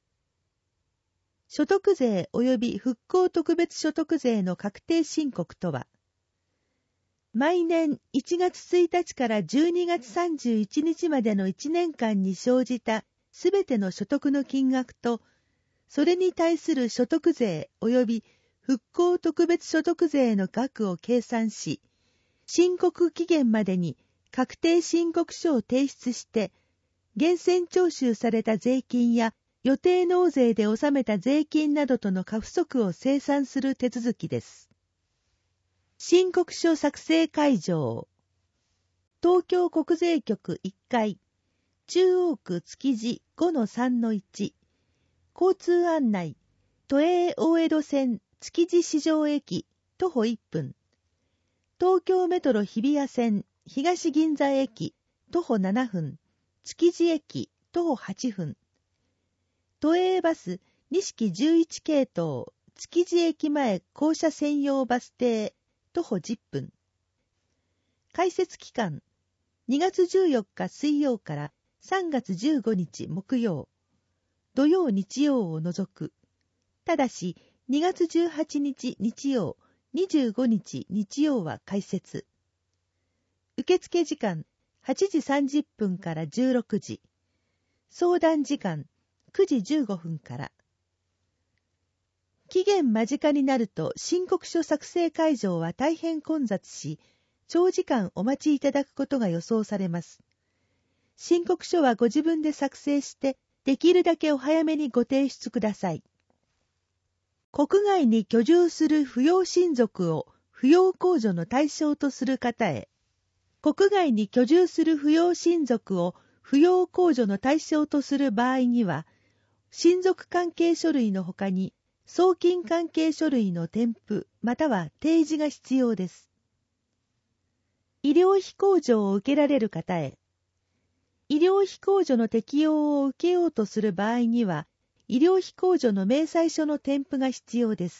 所得税及び復興特別所得税の確定申告とは、毎年1月1日から12月31日までの1年間に生じたすべての所得の金額と、それに対する所得税及び復興特別所得税の額を計算し、申告期限までに確定申告書を提出して、源泉徴収された税金や予定納税で納めた税金などとの過不足を清算する手続きです。申告書作成会場、東京国税局1階、中央区築地 5-3-1、交通案内、都営大江戸線築地市場駅、徒歩1分、東京メトロ日比谷線東銀座駅、 徒歩7分、築地駅徒歩8分、都営バス錦11系統築地駅前降車専用バス停徒歩10分。開設期間2月14日水曜から3月15日木曜、土曜日曜を除く。ただし2月18日日曜、25日日曜は開設。受付時間8時30分から16時。相談時間9時15分から。期限間近になると申告書作成会場は大変混雑し、長時間お待ちいただくことが予想されます。申告書はご自分で作成して、できるだけお早めにご提出ください。国外に居住する扶養親族を扶養控除の対象とする方へ。国外に居住する扶養親族を扶養控除の対象とする場合には、親族関係書類のほかに、送金関係書類の添付または提示が必要です。医療費控除を受けられる方へ。医療費控除の適用を受けようとする場合には、医療費控除の明細書の添付が必要です。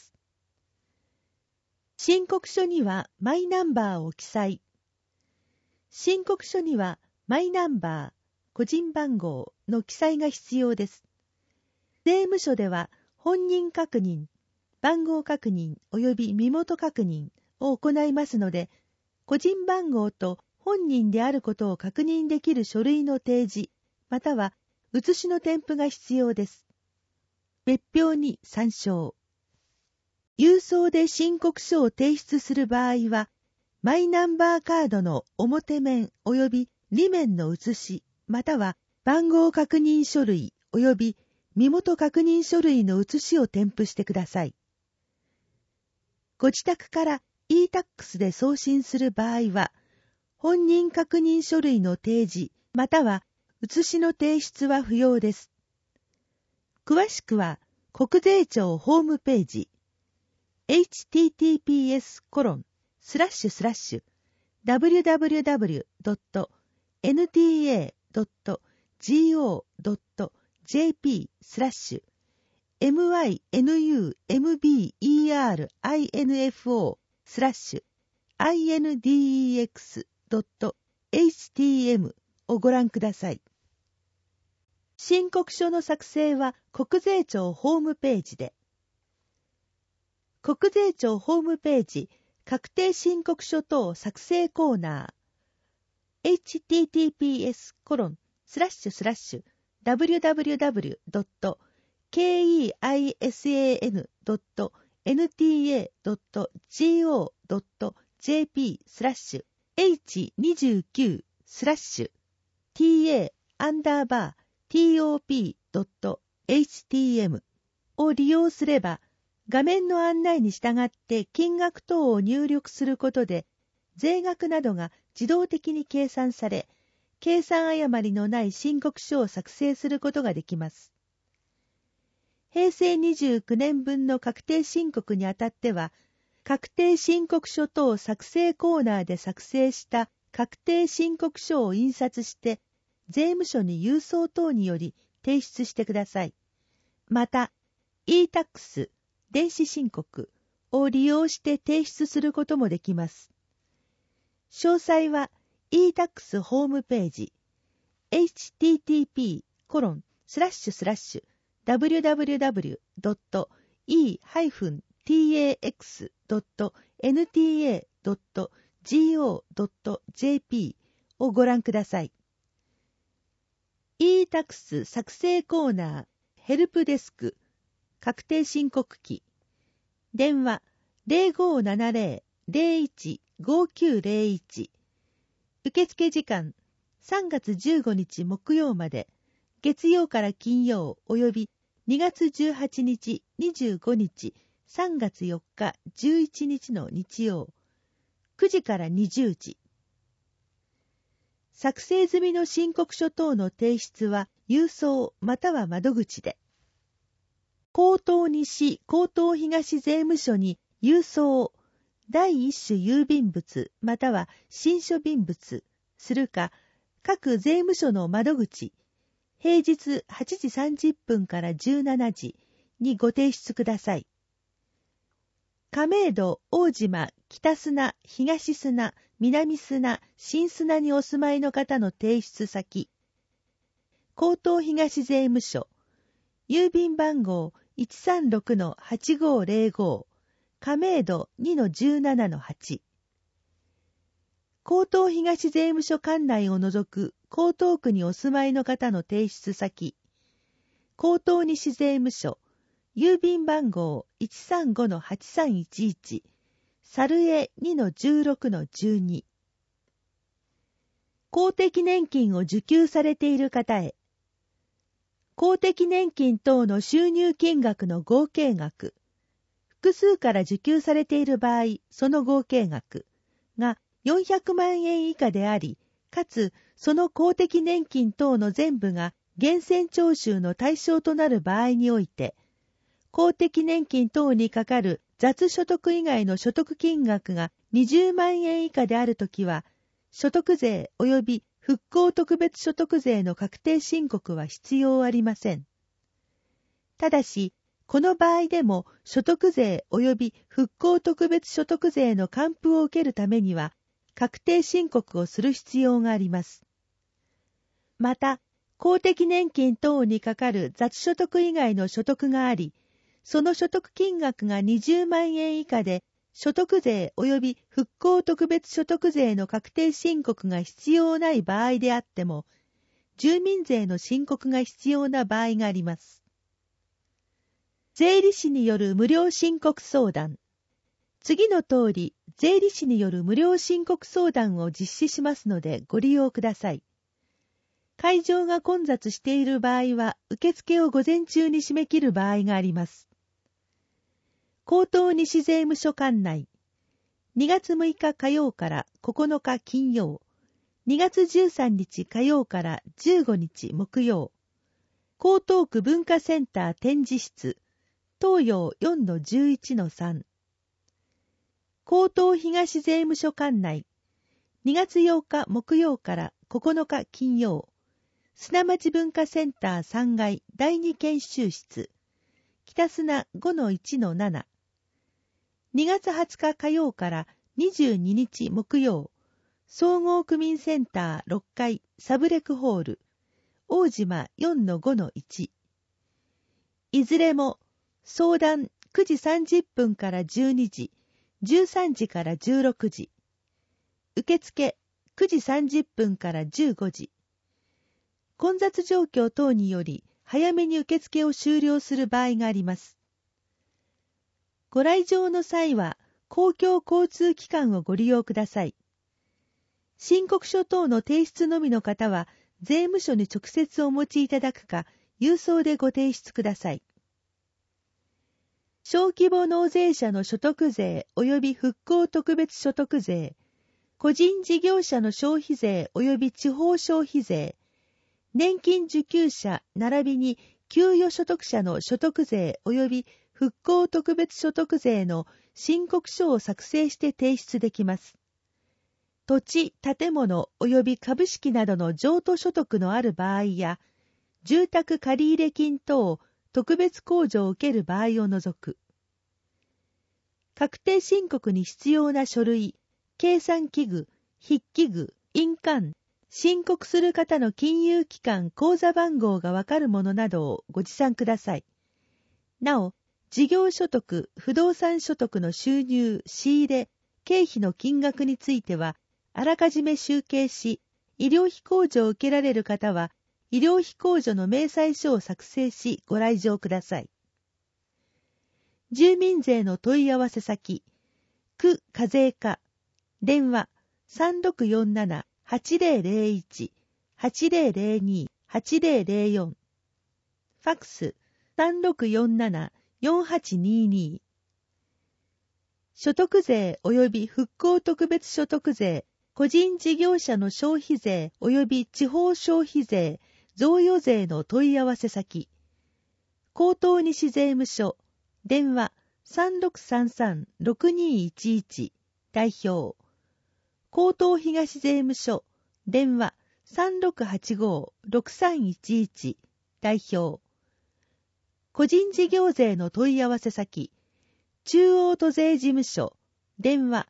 申告書にはマイナンバーを記載。申告書にはマイナンバー、個人番号の記載が必要です。税務署では本人確認、番号確認及び身元確認を行いますので、個人番号と本人であることを確認できる書類の提示、または写しの添付が必要です。別表に参照。郵送で申告書を提出する場合は、マイナンバーカードの表面及び裏面の写し、または番号確認書類及び身元確認書類の写しを添付してください。ご自宅から e-tax で送信する場合は、本人確認書類の提示、または写しの提出は不要です。詳しくは、国税庁ホームページ、https://www.nyc.go.jp/mynumbers.htm をご覧ください。申告書の作成は国税庁ホームページで。国税庁ホームページ確定申告書等作成コーナー https://www.keisan.nt.go.jp/h29/t-top.htm を利用すれば、画面の案内に従って金額等を入力することで、税額などが自動的に計算され、計算誤りのない申告書を作成することができます。平成29年分の確定申告にあたっては、確定申告書等作成コーナーで作成した確定申告書を印刷して、税務署に郵送等により提出してください。また、e-tax電子申告を利用して提出することもできます。詳細は e-tax ホームページ http://www.e-tax.nta.go.jp をご覧ください。e-tax 作成コーナーヘルプデスク確定申告機電話 0570-01-5901 受付時間3月15日木曜まで月曜から金曜及び2月18日25日3月4日11日の日曜9時から20時作成済みの申告書等の提出は郵送または窓口で江東西江東東税務署に郵送第一種郵便物または信書便物するか各税務署の窓口、平日8時30分から17時にご提出ください。亀戸、大島、北砂、東砂、南砂、新砂にお住まいの方の提出先、江東東税務署、郵便番号 136-8505、亀戸 2-17-8。江東東税務署管内を除く江東区にお住まいの方の提出先、江東西税務署、郵便番号 135-8311、猿江 2-16-12。公的年金を受給されている方へ、公的年金等の収入金額の合計額、複数から受給されている場合、その合計額が400万円以下であり、かつその公的年金等の全部が源泉徴収の対象となる場合において、公的年金等にかかる雑所得以外の所得金額が20万円以下であるときは、所得税及び復興特別所得税の確定申告は必要ありません。ただし、この場合でも所得税及び復興特別所得税の還付を受けるためには、確定申告をする必要があります。また、公的年金等にかかる雑所得以外の所得があり、その所得金額が20万円以下で、所得税及び復興特別所得税の確定申告が必要ない場合であっても、住民税の申告が必要な場合があります。税理士による無料申告相談。次の通り、税理士による無料申告相談を実施しますのでご利用ください。会場が混雑している場合は、受付を午前中に締め切る場合があります。江東西税務署管内、2月6日火曜から9日金曜、2月13日火曜から15日木曜、江東区文化センター展示室、東洋 4-11-3、江東東税務署管内、2月8日木曜から9日金曜、砂町文化センター3階第2研修室、北砂 5-1-7、2月20日火曜から22日木曜、総合区民センター6階サブレクホール、大島 4-5-1。いずれも相談9時30分から12時、13時から16時。受付9時30分から15時。混雑状況等により早めに受付を終了する場合があります。ご来場の際は公共交通機関をご利用ください。申告書等の提出のみの方は税務署に直接お持ちいただくか、郵送でご提出ください。小規模納税者の所得税及び復興特別所得税、個人事業者の消費税及び地方消費税、年金受給者並びに給与所得者の所得税及び復興特別所得税の申告書を作成して提出できます。土地、建物及び株式などの譲渡所得のある場合や、住宅借入金等特別控除を受ける場合を除く。確定申告に必要な書類、計算器具、筆記具、印鑑、申告する方の金融機関口座番号がわかるものなどをご持参ください。なお、事業所得、不動産所得の収入、仕入れ、経費の金額については、あらかじめ集計し、医療費控除を受けられる方は、医療費控除の明細書を作成し、ご来場ください。住民税の問い合わせ先、区課税課、電話 3647-8001、8002-8004、ファックス 3647-4822。所得税及び復興特別所得税、個人事業者の消費税及び地方消費税、贈与税の問い合わせ先、江東西税務署、電話 3633-6211、代表、江東東税務署、電話 3685-6311 代表。個人事業税の問い合わせ先、中央都税事務所、電話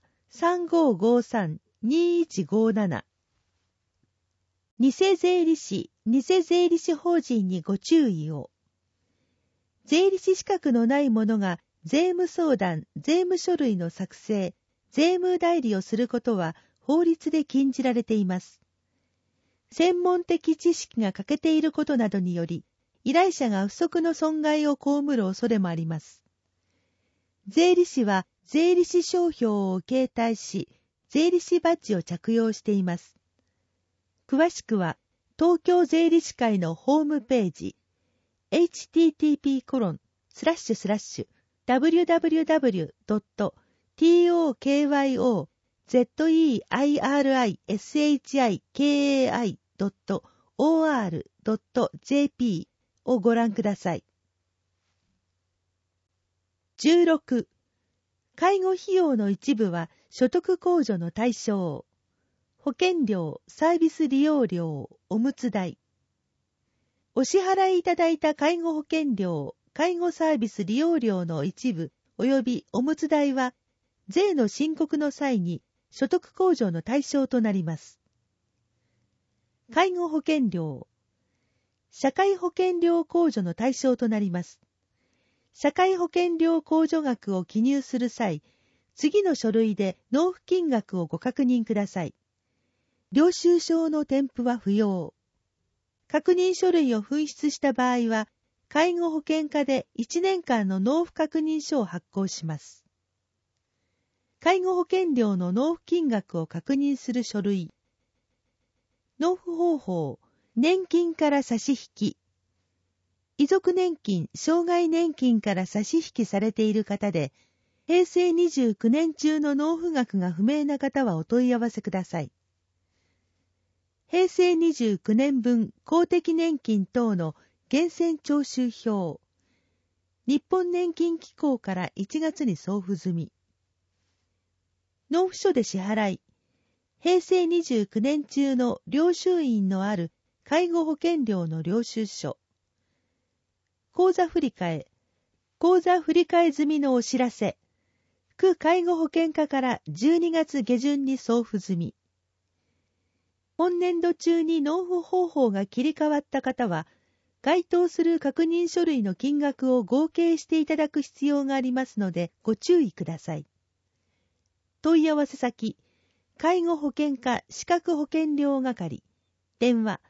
3553-2157。偽税理士、偽税理士法人にご注意を。税理士資格のない者が税務相談、税務書類の作成、税務代理をすることは法律で禁じられています。専門的知識が欠けていることなどにより、依頼者が不足の損害を被る恐れもあります。税理士は税理士商標を携帯し、税理士バッジを着用しています。詳しくは、東京税理士会のホームページ、http://www.tokyozeikai.or.jp をご覧ください。16. 介護費用の一部は所得控除の対象。保険料、サービス利用料、おむつ代。お支払いいただいた介護保険料、介護サービス利用料の一部及びおむつ代は、税の申告の際に所得控除の対象となります。介護保険料、社会保険料控除の対象となります。社会保険料控除額を記入する際、次の書類で納付金額をご確認ください。領収書の添付は不要。確認書類を紛失した場合は、介護保険課で1年間の納付確認書を発行します。介護保険料の納付金額を確認する書類。納付方法、年金から差し引き。遺族年金、障害年金から差し引きされている方で、平成29年中の納付額が不明な方はお問い合わせください。平成29年分公的年金等の源泉徴収票。日本年金機構から1月に送付済み。納付書で支払い。平成29年中の領収印のある介護保険料の領収書。口座振替。口座振替済みのお知らせ。区介護保険課から12月下旬に送付済み。本年度中に納付方法が切り替わった方は、該当する確認書類の金額を合計していただく必要がありますので、ご注意ください。問い合わせ先、介護保険課資格保険料係、電話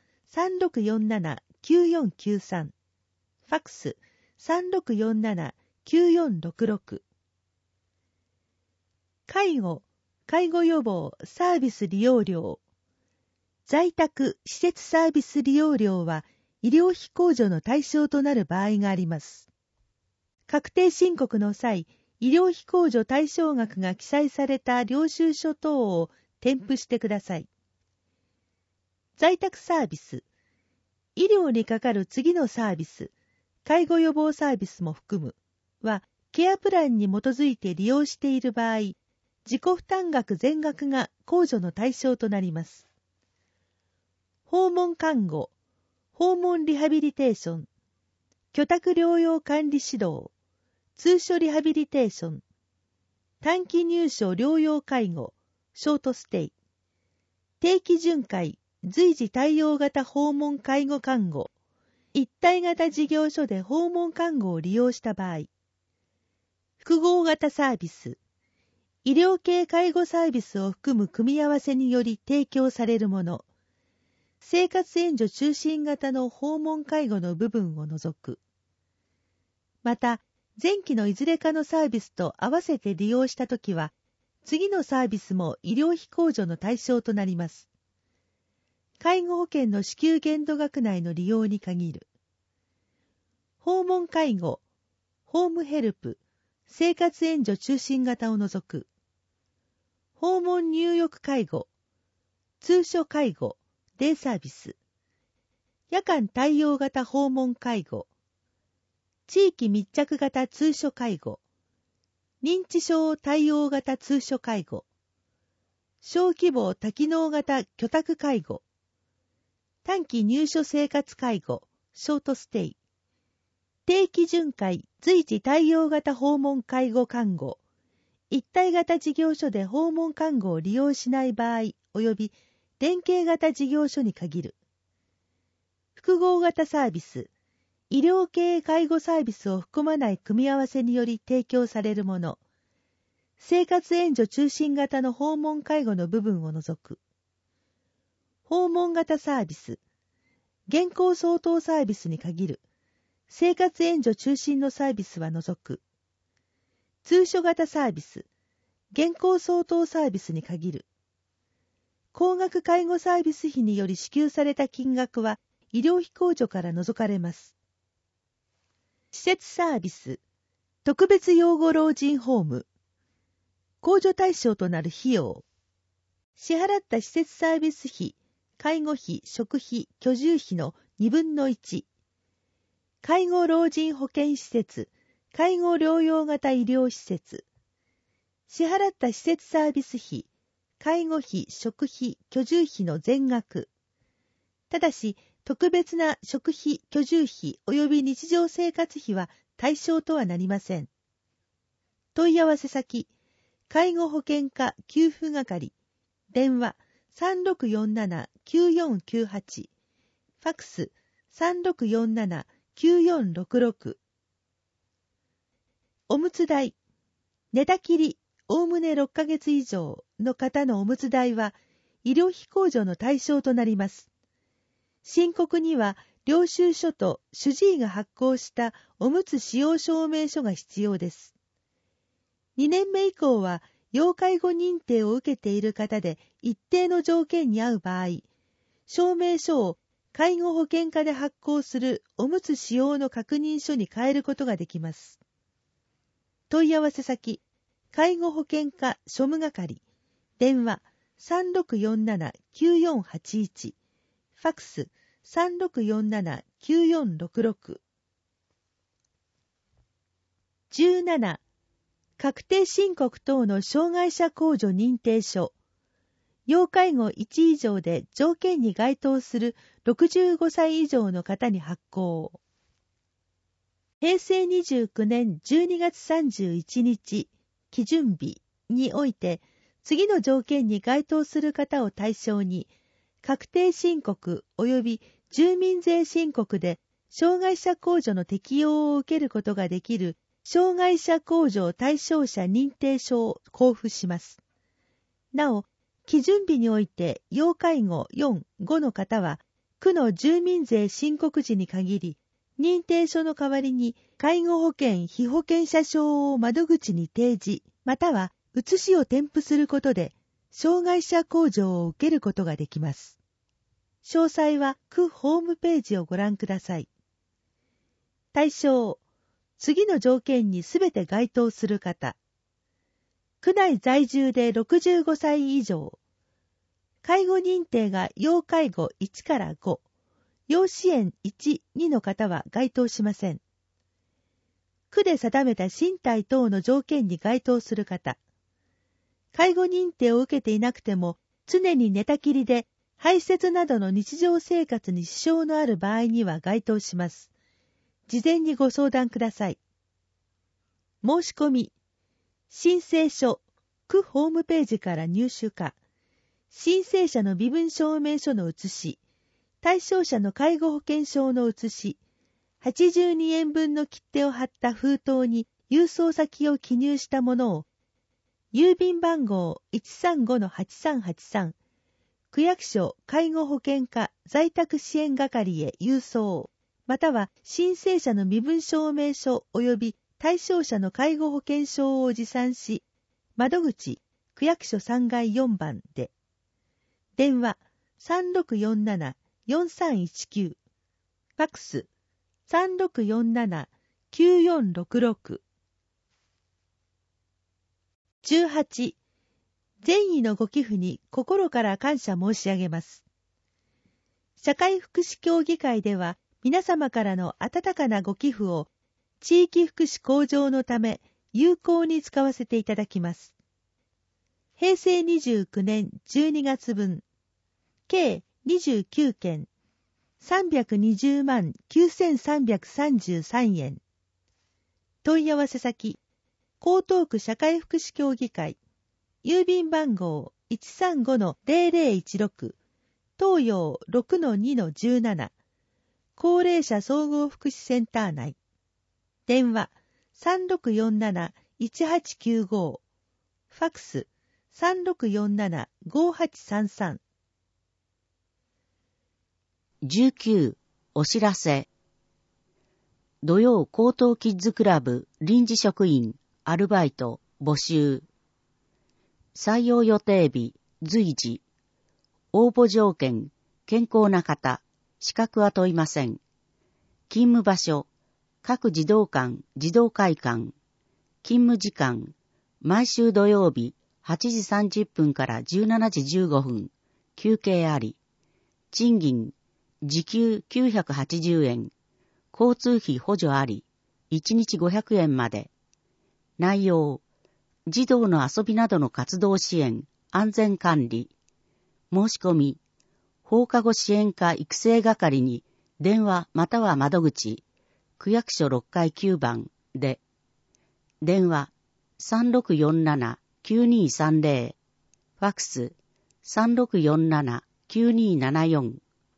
3647-9493、ファックス3647-9466。介護、介護予防サービス利用料。在宅施設サービス利用料は医療費控除の対象となる場合があります。確定申告の際、医療費控除対象額が記載された領収書等を添付してください。在宅サービス、医療にかかる次のサービス、介護予防サービスも含むは、ケアプランに基づいて利用している場合、自己負担額全額が控除の対象となります。訪問看護、訪問リハビリテーション、居宅療養管理指導、通所リハビリテーション、短期入所療養介護、ショートステイ、定期巡回、随時対応型訪問介護看護、一体型事業所で訪問看護を利用した場合、複合型サービス、医療系介護サービスを含む組み合わせにより提供されるもの、生活援助中心型の訪問介護の部分を除く。また、前期のいずれかのサービスと合わせて利用したときは、次のサービスも医療費控除の対象となります。介護保険の支給限度額内の利用に限る。訪問介護、ホームヘルプ、生活援助中心型を除く。訪問入浴介護、通所介護、デイサービス、夜間対応型訪問介護、地域密着型通所介護、認知症対応型通所介護、小規模多機能型居宅介護、 短期入所生活介護、ショートステイ、定期巡回、随時対応型訪問介護看護、一体型事業所で訪問看護を利用しない場合、及び連携型事業所に限る。複合型サービス、医療系介護サービスを含まない組み合わせにより提供されるもの、生活援助中心型の訪問介護の部分を除く。訪問型サービス、現行相当サービスに限る。生活援助中心のサービスは除く。通所型サービス、現行相当サービスに限る。高額介護サービス費により支給された金額は医療費控除から除かれます。施設サービス、特別養護老人ホーム、控除対象となる費用、支払った施設サービス費、介護費、食費、居住費の2分の1、介護老人保健施設、介護療養型医療施設、支払った施設サービス費、介護費、食費、居住費の全額。ただし、特別な食費、居住費及び日常生活費は対象とはなりません。問い合わせ先、介護保険課給付係、電話3647-9498、ファクス3647-9466。おむつ代、寝たきり、おおむね6ヶ月以上の方のおむつ代は医療費控除の対象となります。申告には領収書と主治医が発行したおむつ使用証明書が必要です。2年目以降は要介護認定を受けている方で一定の条件に合う場合、証明書を介護保険課で発行するおむつ使用の確認書に変えることができます。問い合わせ先、介護保険課庶務係、電話3647-9481、ファクス3647-9466。17. 確定申告等の障害者控除認定書。要介護1以上で条件に該当する65歳以上の方に発行。平成29年12月31日、基準日において、次の条件に該当する方を対象に、確定申告及び住民税申告で障害者控除の適用を受けることができる障害者控除対象者認定書を交付します。なお、基準日において要介護4、5の方は、区の住民税申告時に限り、認定書の代わりに介護保険被保険者証を窓口に提示、または写しを添付することで、障害者控除を受けることができます。詳細は区ホームページをご覧ください。対象、次の条件にすべて該当する方。区内在住で65歳以上。介護認定が要介護1から5、要支援1、2の方は該当しません。区で定めた身体等の条件に該当する方。介護認定を受けていなくても、常に寝たきりで、排泄などの日常生活に支障のある場合には該当します。事前にご相談ください。申し込み、申請書、区ホームページから入手か、申請者の身分証明書の写し、対象者の介護保険証の写し、82円分の切手を貼った封筒に郵送先を記入したものを、郵便番号 135-8383、区役所介護保険課在宅支援係へ郵送、または申請者の身分証明書及び対象者の介護保険証を持参し、窓口区役所3階4番で、電話3647-4319、ファクス3647-9466。18. 善意のご寄付に心から感謝申し上げます。社会福祉協議会では皆様からの温かなご寄付を地域福祉向上のため有効に使わせていただきます。平成29年12月分、計29件 320万9333円。問い合わせ先、江東区社会福祉協議会、郵便番号 135-0016、東洋 6-2-17、高齢者総合福祉センター内。電話3647-1895、ファクス3647-5833。 19、お知らせ。土曜江東キッズクラブ臨時職員アルバイト募集。採用予定日随時。応募条件健康な方。資格は問いません。勤務場所各児童館児童会館。勤務時間毎週土曜日8時30分から17時15分。休憩あり。賃金時給980円。交通費補助あり。1日500円まで。内容。児童の遊びなどの活動支援、安全管理。申し込み。放課後支援課育成係に電話または窓口。区役所6階9番で。電話3647-9230。ファクス3647-9274。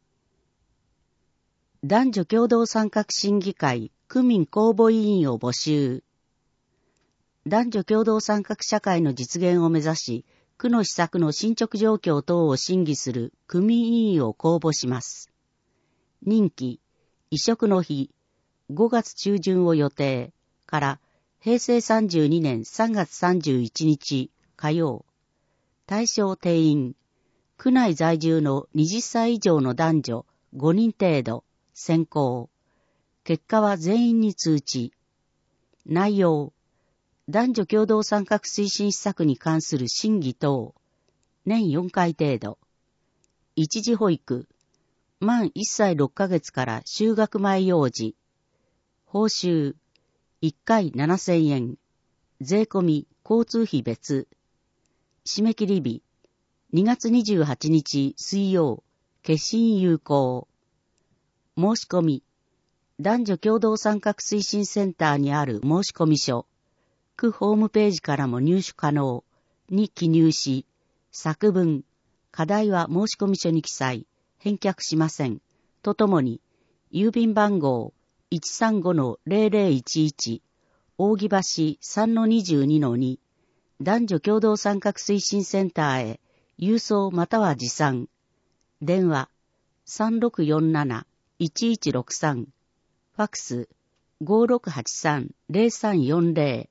男女共同参画審議会区民公募委員を募集。男女共同参画社会の実現を目指し、区の施策の進捗状況等を審議する区民委員を公募します。任期、移植の日、5月中旬を予定から平成32年3月31日火曜。対象定員、区内在住の20歳以上の男女5人程度。選考。結果は全員に通知。内容。男女共同参画推進施策に関する審議等。年4回程度。一時保育。満1歳6ヶ月から就学前幼児。報酬。1回7000円。税込み、交通費別。締め切り日。2月28日水曜。決心有効。申し込み。男女共同参画推進センターにある申込書。区ホームページからも入手可能に記入し、作文、課題は申込書に記載、返却しません。とともに、郵便番号 135-0011、扇橋 3-22-2、男女共同参画推進センターへ、郵送または持参。電話、3647-1163、ファクス 5683-0340。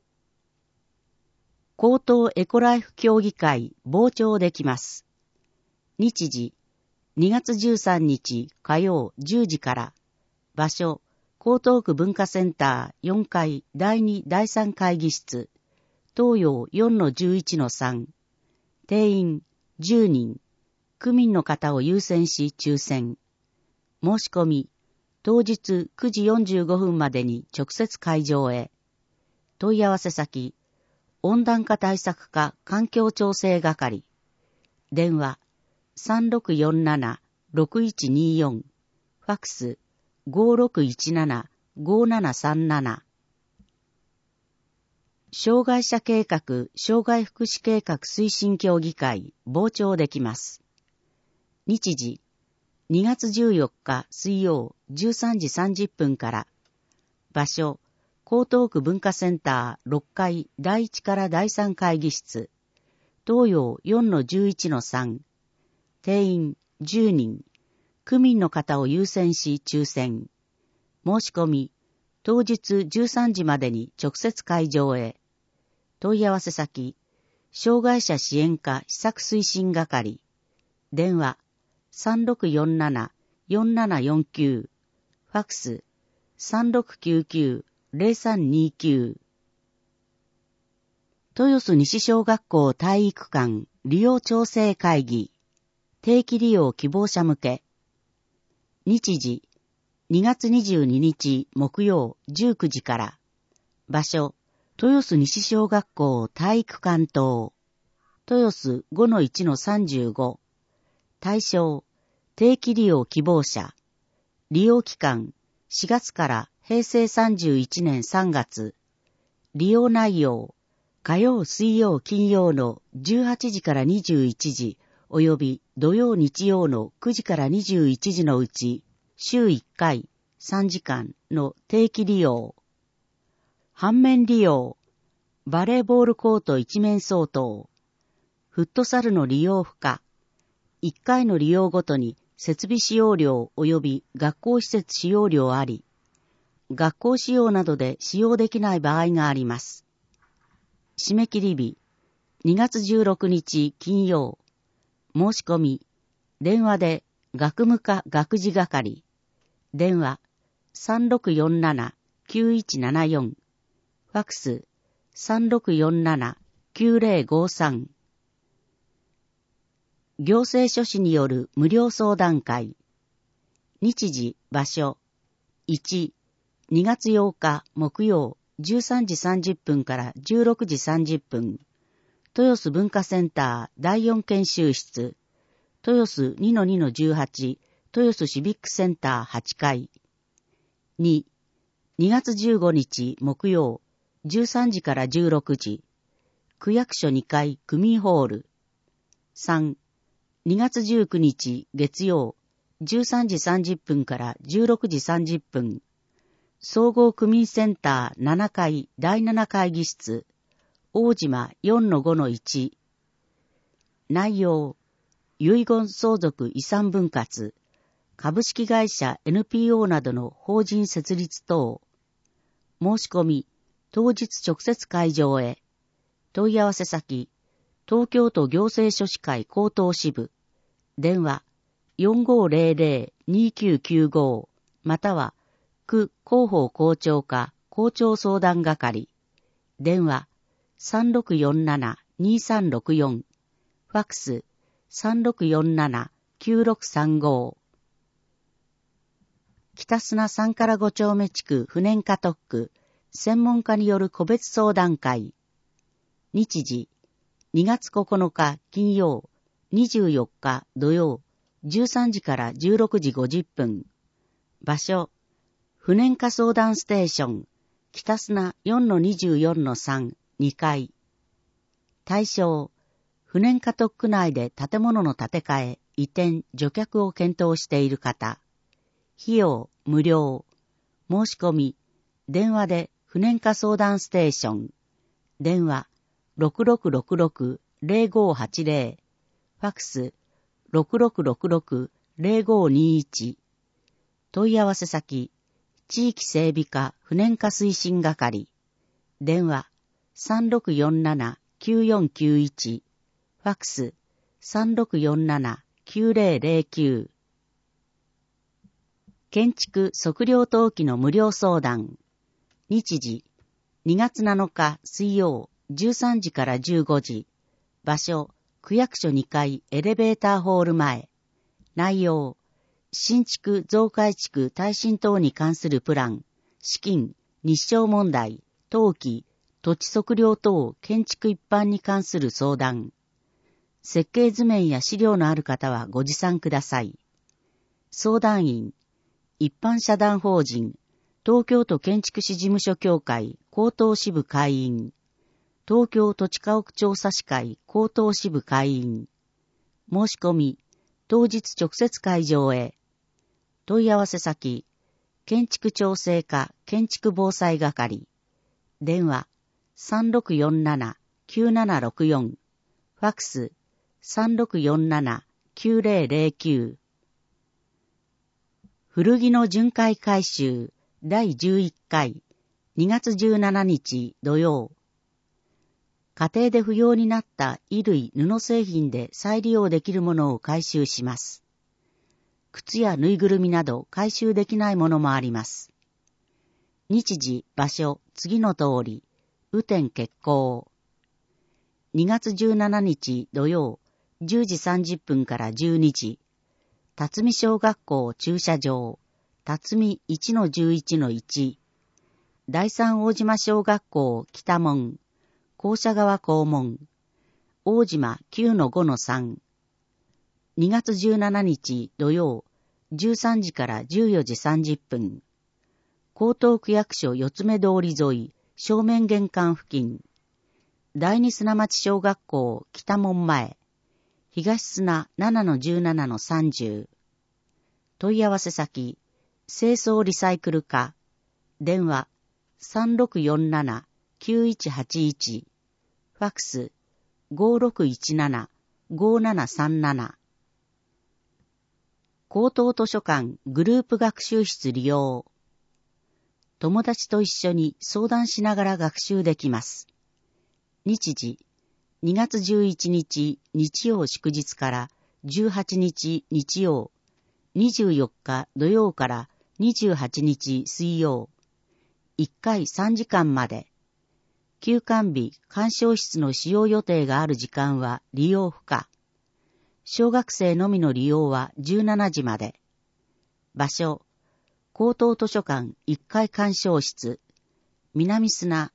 江東エコライフ協議会傍聴できます。日時2月13日火曜10時から。場所江東区文化センター4階第2第3会議室。東洋 4-11-3。定員10人。区民の方を優先し抽選。申し込み、当日9時45分までに直接会場へ。問い合わせ先、温暖化対策課環境調整係。電話、3647-6124。ファクス、5617-5737。障害者計画障害福祉計画推進協議会傍聴できます。日時、2月14日水曜13時30分から。場所、江東区文化センター6階第1から第3会議室。東洋 4-11-3。定員10人。区民の方を優先し抽選。申し込み、当日13時までに直接会場へ。問い合わせ先、障害者支援課施策推進係。電話、3647-4749。ファクス、3699-0329。豊洲西小学校体育館利用調整会議。定期利用希望者向け。日時、2月22日木曜19時から。場所、豊洲西小学校体育館棟。豊洲 5-1-35。対象、定期利用希望者利用期間4月から平成31年3月。利用内容、火曜、水曜、金曜の18時から21時、及び土曜、日曜の9時から21時のうち、週1回3時間の定期利用。半面利用、バレーボールコート1面相当。フットサルの利用不可。1回の利用ごとに設備使用料及び学校施設使用料あり、学校使用などで使用できない場合があります。締め切り日、2月16日金曜。申し込み、電話で学務課学事係。電話、3647-9174。ファックス、3647-9053。行政書士による無料相談会。日時、場所。1、2月8日木曜13時30分から16時30分。豊洲文化センター第4研修室。豊洲 2-2-18 豊洲シビックセンター8階。2、2月15日木曜13時から16時。区役所2階区民ホール。3、2月19日月曜13時30分から16時30分。総合区民センター7階第7会議室。大島 4-5-1。内容、遺言相続遺産分割、株式会社 NPO などの法人設立等。申し込み、当日直接会場へ。問い合わせ先、東京都行政書士会高等支部。電話、4500-2995、または、区広報校長課校長相談係。電話、3647-2364。ファックス、3647-9635。北砂3から5丁目地区不燃化特区、専門家による個別相談会。日時、2月9日金曜、24日土曜、13時から16時50分。場所、不燃化相談ステーション、北砂 4-24-3、2階。対象、不燃化特区内で建物の建て替え、移転、除却を検討している方。費用、無料。申し込み、電話で不燃化相談ステーション。電話、6666-0580。ファックス、6666-0521。問い合わせ先、地域整備課不燃化推進係。電話、3647-9491。ファックス、3647-9009。建築測量登記の無料相談。日時、2月7日水曜13時から15時。場所、区役所2階エレベーターホール前。内容、新築増改築耐震等に関するプラン、資金、日照問題、登記、土地測量等建築一般に関する相談。設計図面や資料のある方はご持参ください。相談員、一般社団法人、東京都建築士事務所協会高等支部会員、東京土地家屋調査士会高等支部会員。申し込み、当日直接会場へ。問い合わせ先、建築調整課建築防災係。電話、3647-9764。ファックス、3647-9009。古着の巡回改修第11回2月17日土曜。家庭で不要になった衣類、布製品で再利用できるものを回収します。靴やぬいぐるみなど回収できないものもあります。日時、場所、次の通り、雨天決行。2月17日土曜、10時30分から12時。辰巳小学校駐車場、辰巳 1-11-1。第三大島小学校北門、校舎側校門、大島 9-5-3。2月17日土曜、 13時から14時30分。江東区役所四つ目通り沿い、正面玄関付近。第二砂町小学校北門前。東砂 7-17-30。問い合わせ先、清掃リサイクル課。電話、3647-9181。ファクス、5617-5737。高等図書館グループ学習室利用。友達と一緒に相談しながら学習できます。日時、2月11日日曜祝日から18日日曜、24日土曜から28日水曜、1回3時間まで。休館日、鑑賞室の使用予定がある時間は利用不可。小学生のみの利用は17時まで。場所、高等図書館1階鑑賞室、南砂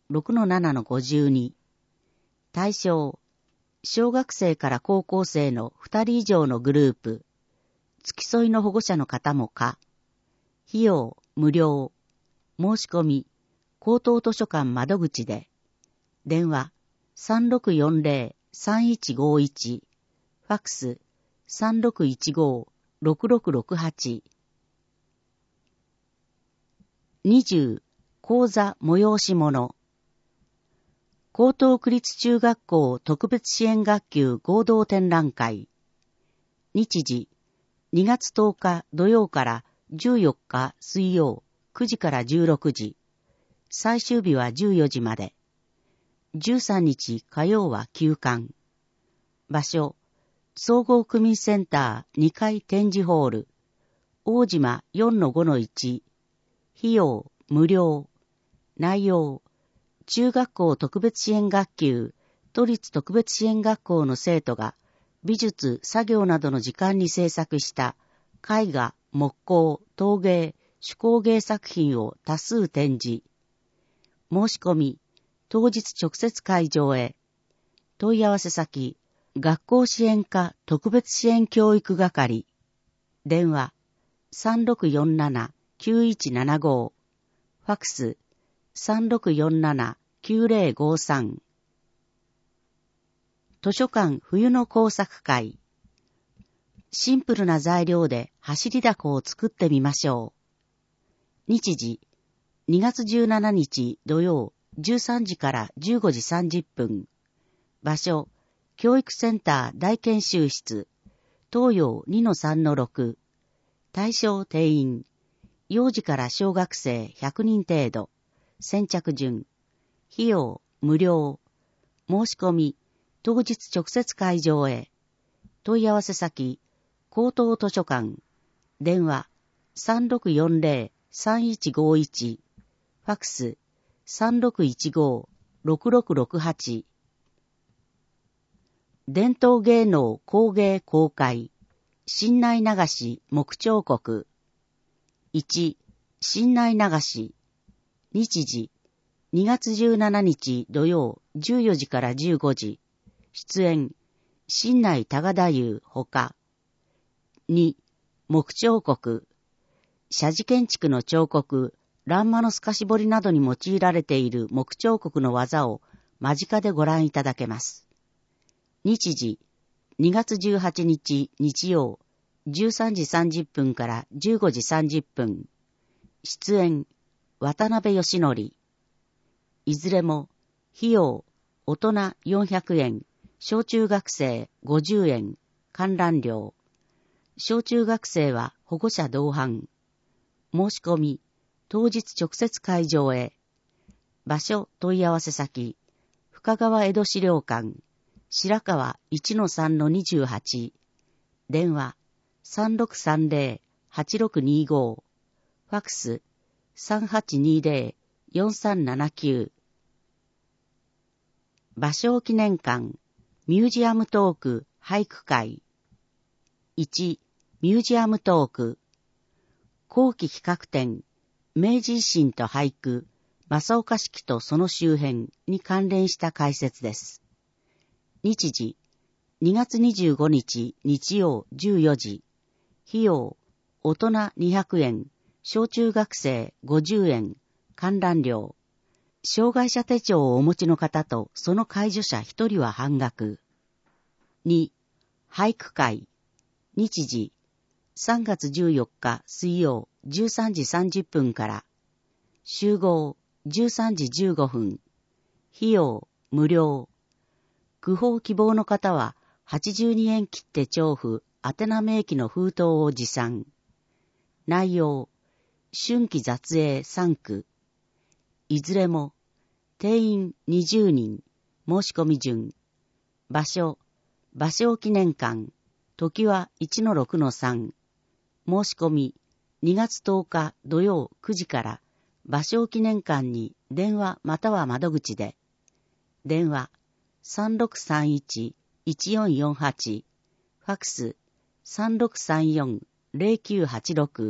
6-7-52。対象、小学生から高校生の2人以上のグループ。付き添いの保護者の方も可。費用、無料。申し込み、高等図書館窓口で。電話、3640-3151。ファクス、3615-6668。20、講座催し物。江東区立中学校特別支援学級合同展覧会。日時、2月10日土曜から14日水曜9時から16時。最終日は14時まで。13日火曜は休館。場所、総合区民センター2階展示ホール。大島 4-5-1。費用、無料。内容、中学校特別支援学級、都立特別支援学校の生徒が美術、作業などの時間に制作した絵画、木工、陶芸、手工芸作品を多数展示。申し込み、当日直接会場へ。問い合わせ先、学校支援課特別支援教育係。電話、3647-9175。ファクス、3647-9053。図書館冬の工作会。シンプルな材料で走り凧を作ってみましょう。日時、2月17日土曜13時から15時30分。場所、教育センター大研修室、東洋 2-3-6。対象定員、幼児から小学生100人程度。先着順。費用、無料。申し込み、当日直接会場へ。問い合わせ先、高等図書館。電話、3640-3151。ファクス、3615-6668。伝統芸能工芸公開。新内流し木彫刻。1、新内流し。日時、2月17日土曜14時から15時。出演、新内高田優ほか。2、木彫刻。社寺建築の彫刻、欄間の透かし彫りなどに用いられている木彫刻の技を間近でご覧いただけます。日時、2月18日日曜、13時30分から15時30分。出演、渡辺義則。いずれも、費用、大人400円、小中学生50円、観覧料。小中学生は保護者同伴。申し込み、当日直接会場へ。場所問い合わせ先、深川江戸資料館、白川 1-3-28。電話、3630-8625。ファクス、3820-4379。芭蕉記念館、ミュージアムトーク、俳句会。1、ミュージアムトーク。後期企画展、明治維新と俳句、正岡式とその周辺に関連した解説です。日時、2月25日日曜14時。費用、 大人200円、小中学生50円、観覧料。障害者手帳をお持ちの方とその介助者1人は半額。2、俳句会。日時、3月14日水曜13時30分から。集合、13時15分。費用、無料。句報希望の方は、82円切手帳付、宛名明記の封筒を持参。内容、春季雑営3句。いずれも、定員20人、申し込み順。場所、芭蕉記念館。時は 1-6-3。申し込み、2月10日土曜9時から、芭蕉記念館に電話または窓口で。電話、3631-1448。ファックス、3634-0986。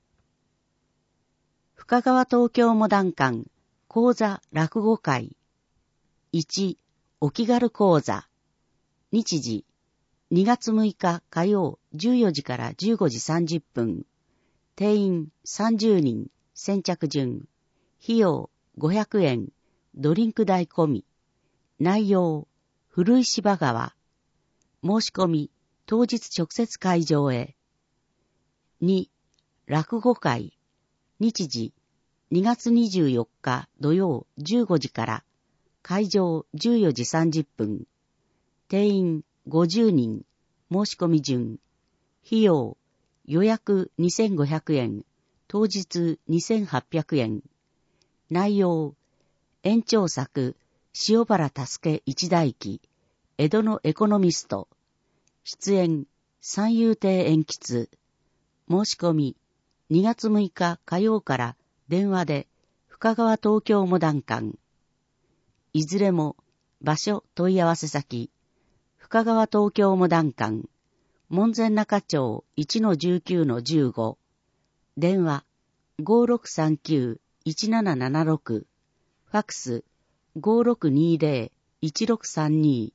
深川東京モダン館講座落語会。1、お気軽講座。日時、2月6日火曜14時から15時30分。定員30人、先着順。費用500円、ドリンク代込み。内容、古い芝川。申し込み、当日直接会場へ。2、落語会。日時、2月24日土曜15時から、会場14時30分。定員50人、申し込み順。費用、予約2500円、当日2800円。内容、延長作、塩原助一代記、江戸のエコノミスト。出演、三遊亭円吉。申し込み、2月6日火曜から電話で、深川東京モダン館。いずれも、場所問い合わせ先、深川東京モダン館、門前仲町 1-19-15。電話、5639-1776。ファックス、5620-1632。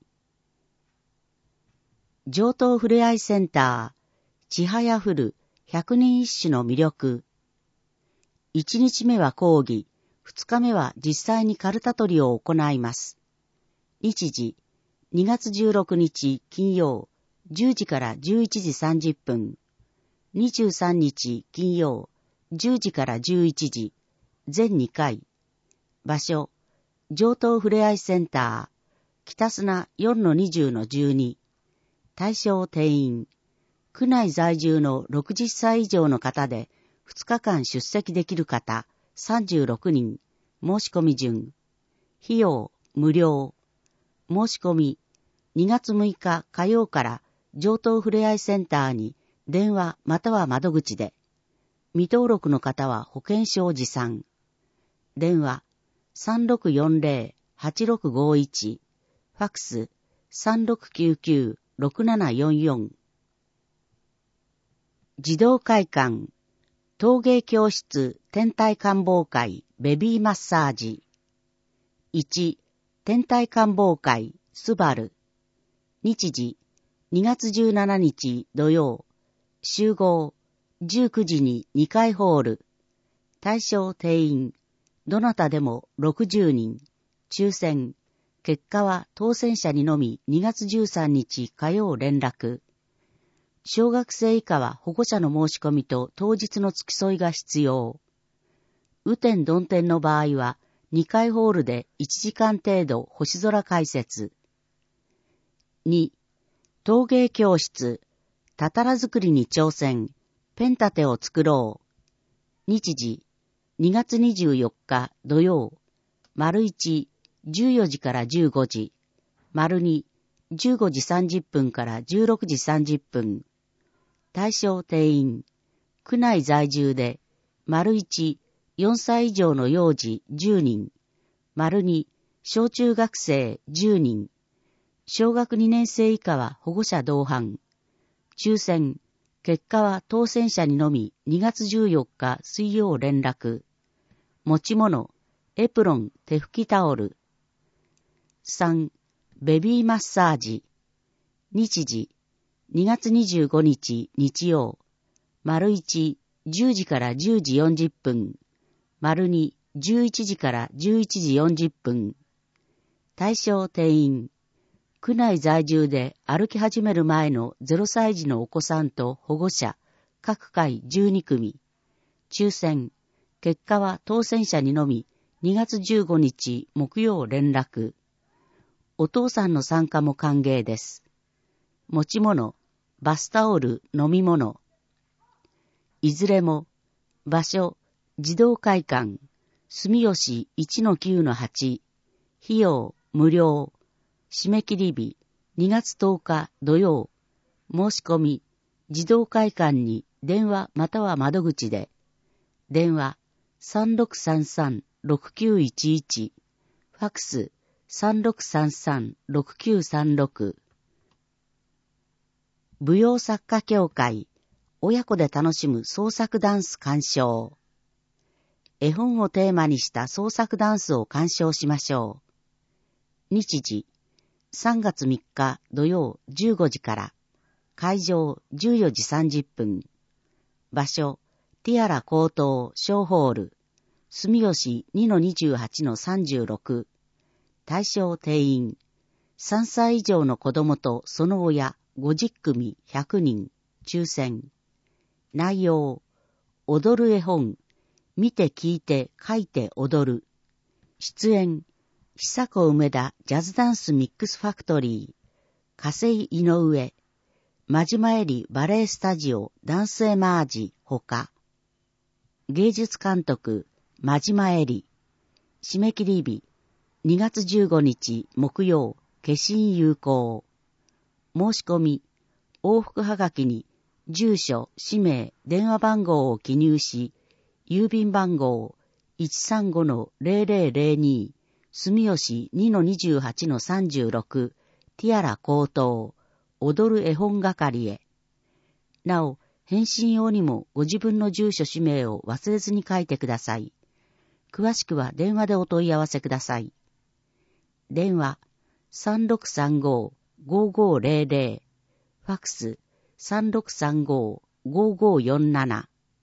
上東ふれあいセンター、ちはやふる百人一首の魅力。1日目は講義、2日目は実際にカルタ取りを行います。日時、2月16日金曜、10時から11時30分。23日金曜、10時から11時。全2回。場所、上東ふれあいセンター、北砂 4-20-12。対象定員、区内在住の60歳以上の方で、2日間出席できる方、36人。申し込み順。費用、無料。申し込み、2月6日火曜から上東ふれあいセンターに電話または窓口で。未登録の方は保険証持参。電話、3640-8651。ファックス、3699-6744。児童会館、陶芸教室天体観望会ベビーマッサージ。1、天体観望会スバル。日時、2月17日土曜。集合、19時に2階ホール。対象定員、どなたでも60人。抽選。結果は当選者にのみ2月13日火曜連絡。小学生以下は保護者の申し込みと当日の付き添いが必要。雨天曇天の場合は2階ホールで1時間程度星空解説。2、陶芸教室、たたら作りに挑戦、ペン立てを作ろう。日時、2月24日土曜。丸1、14時から15時。丸2、15時30分から16時30分。対象定員、区内在住で、丸1、4歳以上の幼児10人。丸2、小中学生10人。小学2年生以下は保護者同伴。抽選、結果は当選者にのみ2月14日水曜連絡。持ち物、エプロン、手拭きタオル。3、ベビーマッサージ。日時、2月25日日曜。 丸1、10時から10時40分。丸2、11時から11時40分。対象定員。区内在住で歩き始める前の0歳児のお子さんと保護者、各回12組。抽選。結果は当選者にのみ2月15日木曜連絡。お父さんの参加も歓迎です。持ち物、バスタオル、飲み物。いずれも、場所、児童会館、住吉 1-9-8。費用、無料。締め切り日、2月10日土曜。申し込み、児童会館に電話または窓口で。電話、3633-6911。ファックス、3633-6936。舞踊作家協会、親子で楽しむ創作ダンス鑑賞。絵本をテーマにした創作ダンスを鑑賞しましょう。日時、3月3日土曜15時から。会場14時30分。場所、ティアラ高等小ホール。住吉 2-28-36。対象定員。3歳以上の子供とその親50組100人。抽選。内容。踊る絵本。見て聞いて書いて踊る。出演。久子梅田ジャズダンスミックスファクトリー。加瀬井上。真島エリバレエスタジオダンスエマージほか。芸術監督真島エリ。締め切り日2月15日木曜消印有効。申し込み往復はがきに住所、氏名、電話番号を記入し、郵便番号 135-0002 住吉 2-28-36 ティアラ高等踊る絵本係へ。なお、返信用にもご自分の住所氏名を忘れずに書いてください。詳しくは電話でお問い合わせください。電話 3635-5500 ファックス 3635-5547。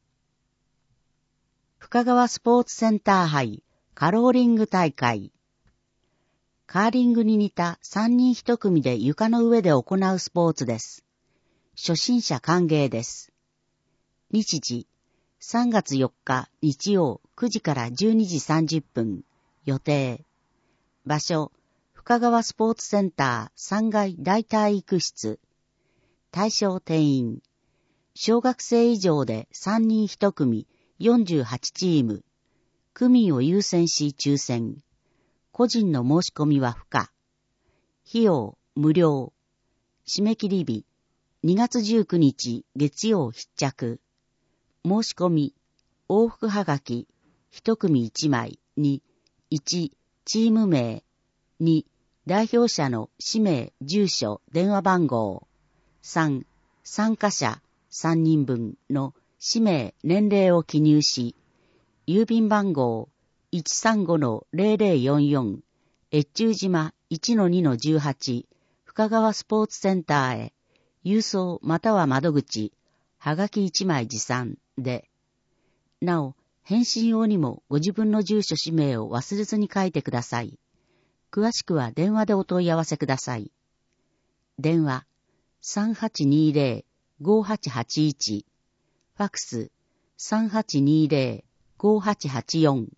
深川スポーツセンター杯カローリング大会。カーリングに似た3人1組で床の上で行うスポーツです。初心者歓迎です。日時、3月4日日曜9時から12時30分。予定。場所、深川スポーツセンター3階大体育室。対象定員。小学生以上で3人1組48チーム。区民を優先し抽選。個人の申し込みは不可。費用無料。締め切り日2月19日月曜必着。申し込み往復はがき1組1枚に1チーム名2代表者の氏名住所電話番号3参加者3人分の氏名年齢を記入し郵便番号 135-0044 越中島 1-2-18 深川スポーツセンターへ郵送または窓口はがき1枚持参で。なお、返信用にもご自分の住所氏名を忘れずに書いてください。詳しくは電話でお問い合わせください。電話 3820-5881 ファックス 3820-5884。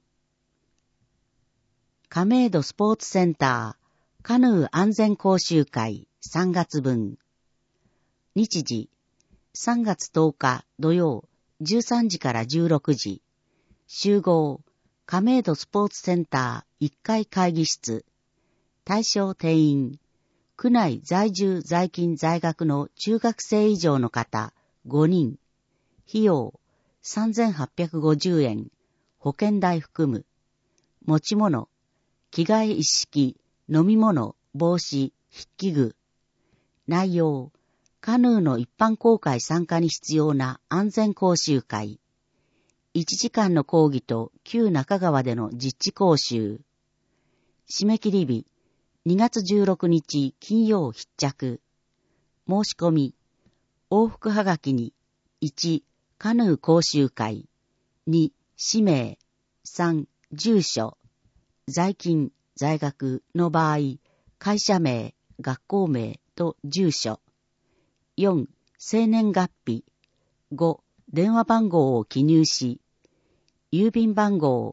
亀戸スポーツセンターカヌー安全講習会3月分。日時3月10日土曜13時から16時。集合亀戸スポーツセンター1階会議室。対象定員。区内在住在勤在学の中学生以上の方5人。費用3850円。保険代含む。持ち物。着替え一式、飲み物、帽子、筆記具。内容。カヌーの一般公開参加に必要な安全講習会。1時間の講義と旧中川での実地講習。締め切り日、2月16日金曜必着。申し込み、往復はがきに1、 カヌー講習会。2、氏名。3、住所。在勤、在学の場合、会社名、学校名と住所。4、生年月日。5、電話番号を記入し、郵便番号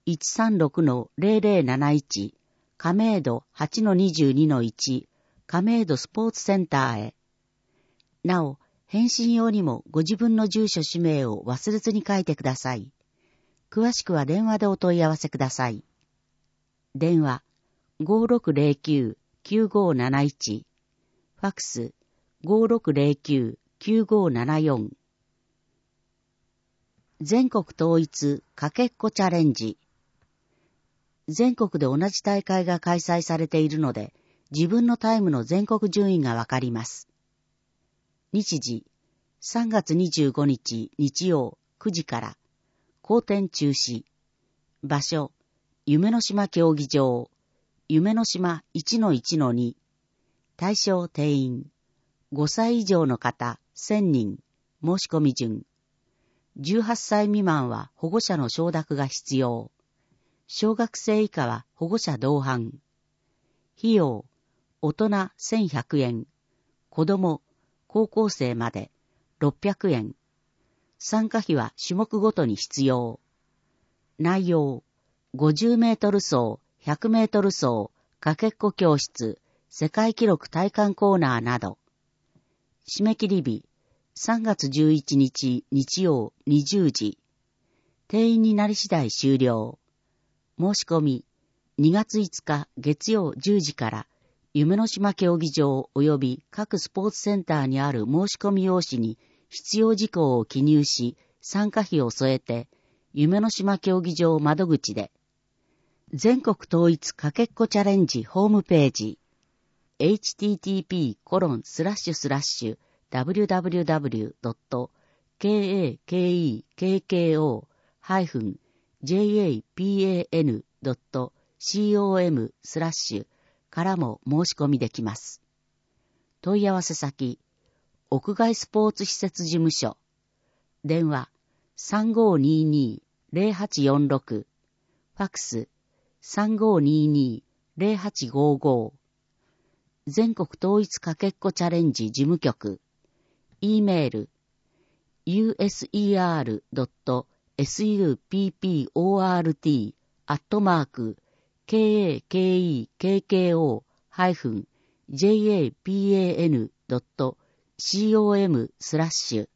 136-0071 亀戸 8-22-1 亀戸スポーツセンターへ。なお、返信用にもご自分の住所氏名を忘れずに書いてください。詳しくは電話でお問い合わせください。電話 5609-9571 ファクス 5609-9574。全国統一かけっこチャレンジ。全国で同じ大会が開催されているので、自分のタイムの全国順位がわかります。日時、3月25日日曜9時から、後転中止。場所、夢の島競技場、夢の島 1-1-2。対象定員、5歳以上の方1000人、申し込み順。18歳未満は保護者の承諾が必要。小学生以下は保護者同伴。費用、大人1100円。子供、高校生まで600円。参加費は種目ごとに必要。内容、50メートル走、100メートル走、かけっこ教室、世界記録体感コーナーなど。締め切り日、3月11日日曜20時。定員になり次第終了。申し込み、2月5日月曜10時から夢の島競技場及び各スポーツセンターにある申し込み用紙に必要事項を記入し、参加費を添えて、夢の島競技場窓口で、全国統一かけっこチャレンジホームページ、http://www.kakekano.com/ からも申し込みできます。問い合わせ先、屋外スポーツ施設事務所。電話、3522-0846。ファクス、3522-0855。全国統一かけっこチャレンジ事務局。E メール、usport.kakekano.com/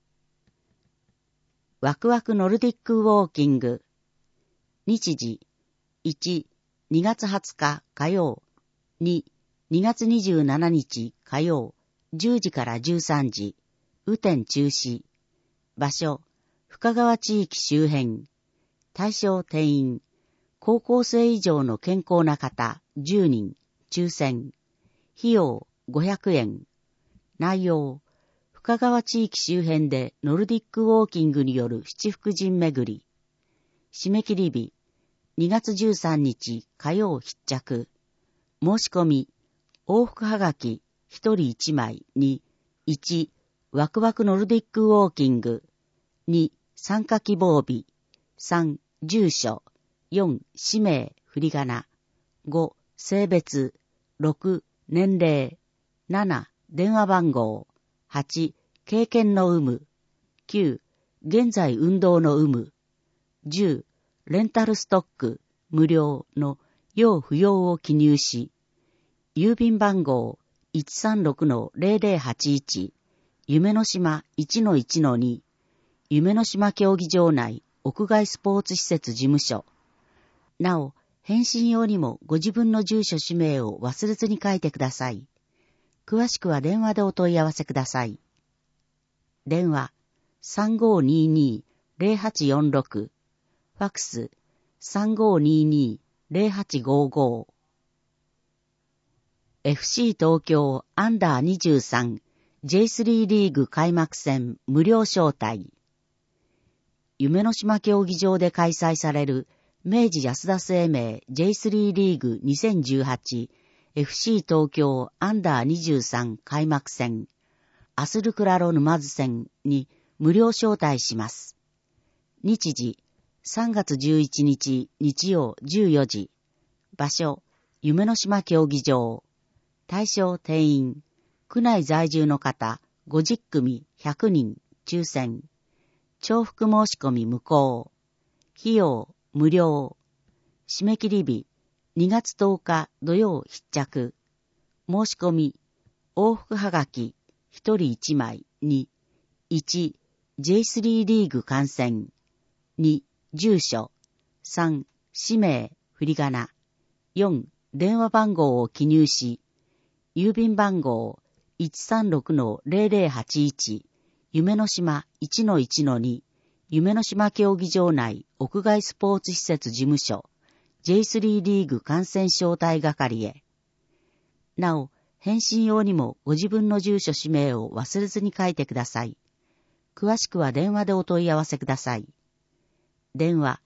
ワクワクノルディックウォーキング。日時、1、2月20日火曜。2、2月27日火曜。10時から13時。雨天中止。場所、深川地域周辺。対象定員。高校生以上の健康な方10人。抽選。費用500円。内容。深川地域周辺でノルディックウォーキングによる七福神巡り。締め切り日、2月13日火曜必着。申し込み、往復はがき1人1枚に、1、ワクワクノルディックウォーキング。2、参加希望日。3、住所。4、氏名、振り仮名。5、性別。6、年齢。7、電話番号。8、経験の有無。9、現在運動の有無。10、レンタルストック、無料の要不要を記入し、郵便番号 136-0081、夢の島 1-1-2、夢の島競技場内屋外スポーツ施設事務所。なお、返信用にもご自分の住所氏名を忘れずに書いてください。詳しくは電話でお問い合わせください。電話 3522-0846 ファクス 3522-0855 FC 東京アンダー23 J3 リーグ開幕戦無料招待。夢の島競技場で開催される明治安田生命 J3 リーグ2018 FC 東京アンダー23開幕戦アスルクラロ沼津戦に無料招待します。日時、3月11日日曜14時。場所、夢の島競技場。対象定員、区内在住の方50組100人抽選。重複申し込み無効。費用無料。締め切り日、2月10日土曜必着。申し込み、往復はがき、1人1枚に、1、J3 リーグ観戦。2、住所。3、氏名、振り仮名。4、電話番号を記入し、郵便番号 136-0081、夢の島 1-1-2、夢の島競技場内屋外スポーツ施設事務所、J3 リーグ観戦招待係へ。なお、返信用にもご自分の住所氏名を忘れずに書いてください。詳しくは電話でお問い合わせください。電話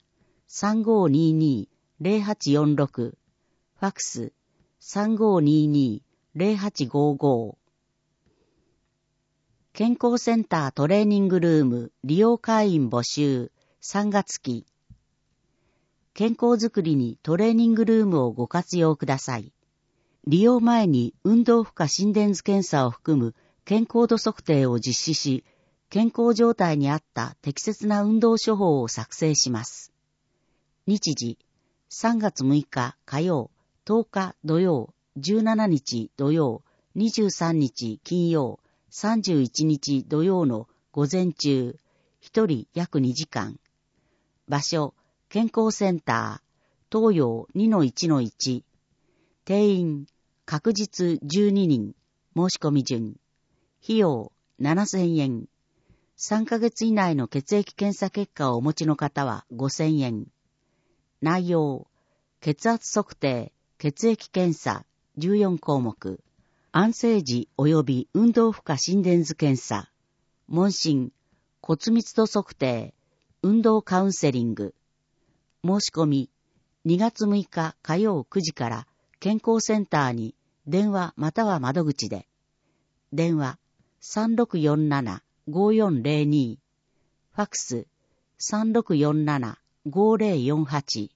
3522-0846、ファックス 3522-0855。健康センタートレーニングルーム利用会員募集3月期。健康づくりにトレーニングルームをご活用ください。利用前に運動負荷心電図検査を含む健康度測定を実施し、健康状態に合った適切な運動処方を作成します。日時、3月6日火曜、10日土曜、17日土曜、23日金曜、31日土曜の午前中、1人約2時間。場所、健康センター、東洋 2-1-1。定員、確実12人、申し込み順。費用、7000円。3ヶ月以内の血液検査結果をお持ちの方は5000円。内容、血圧測定、血液検査、14項目。安静時及び運動負荷心電図検査。問診、骨密度測定、運動カウンセリング。申し込み、2月6日火曜9時から健康センターに電話または窓口で。電話、3647-5402。ファックス、3647-5048。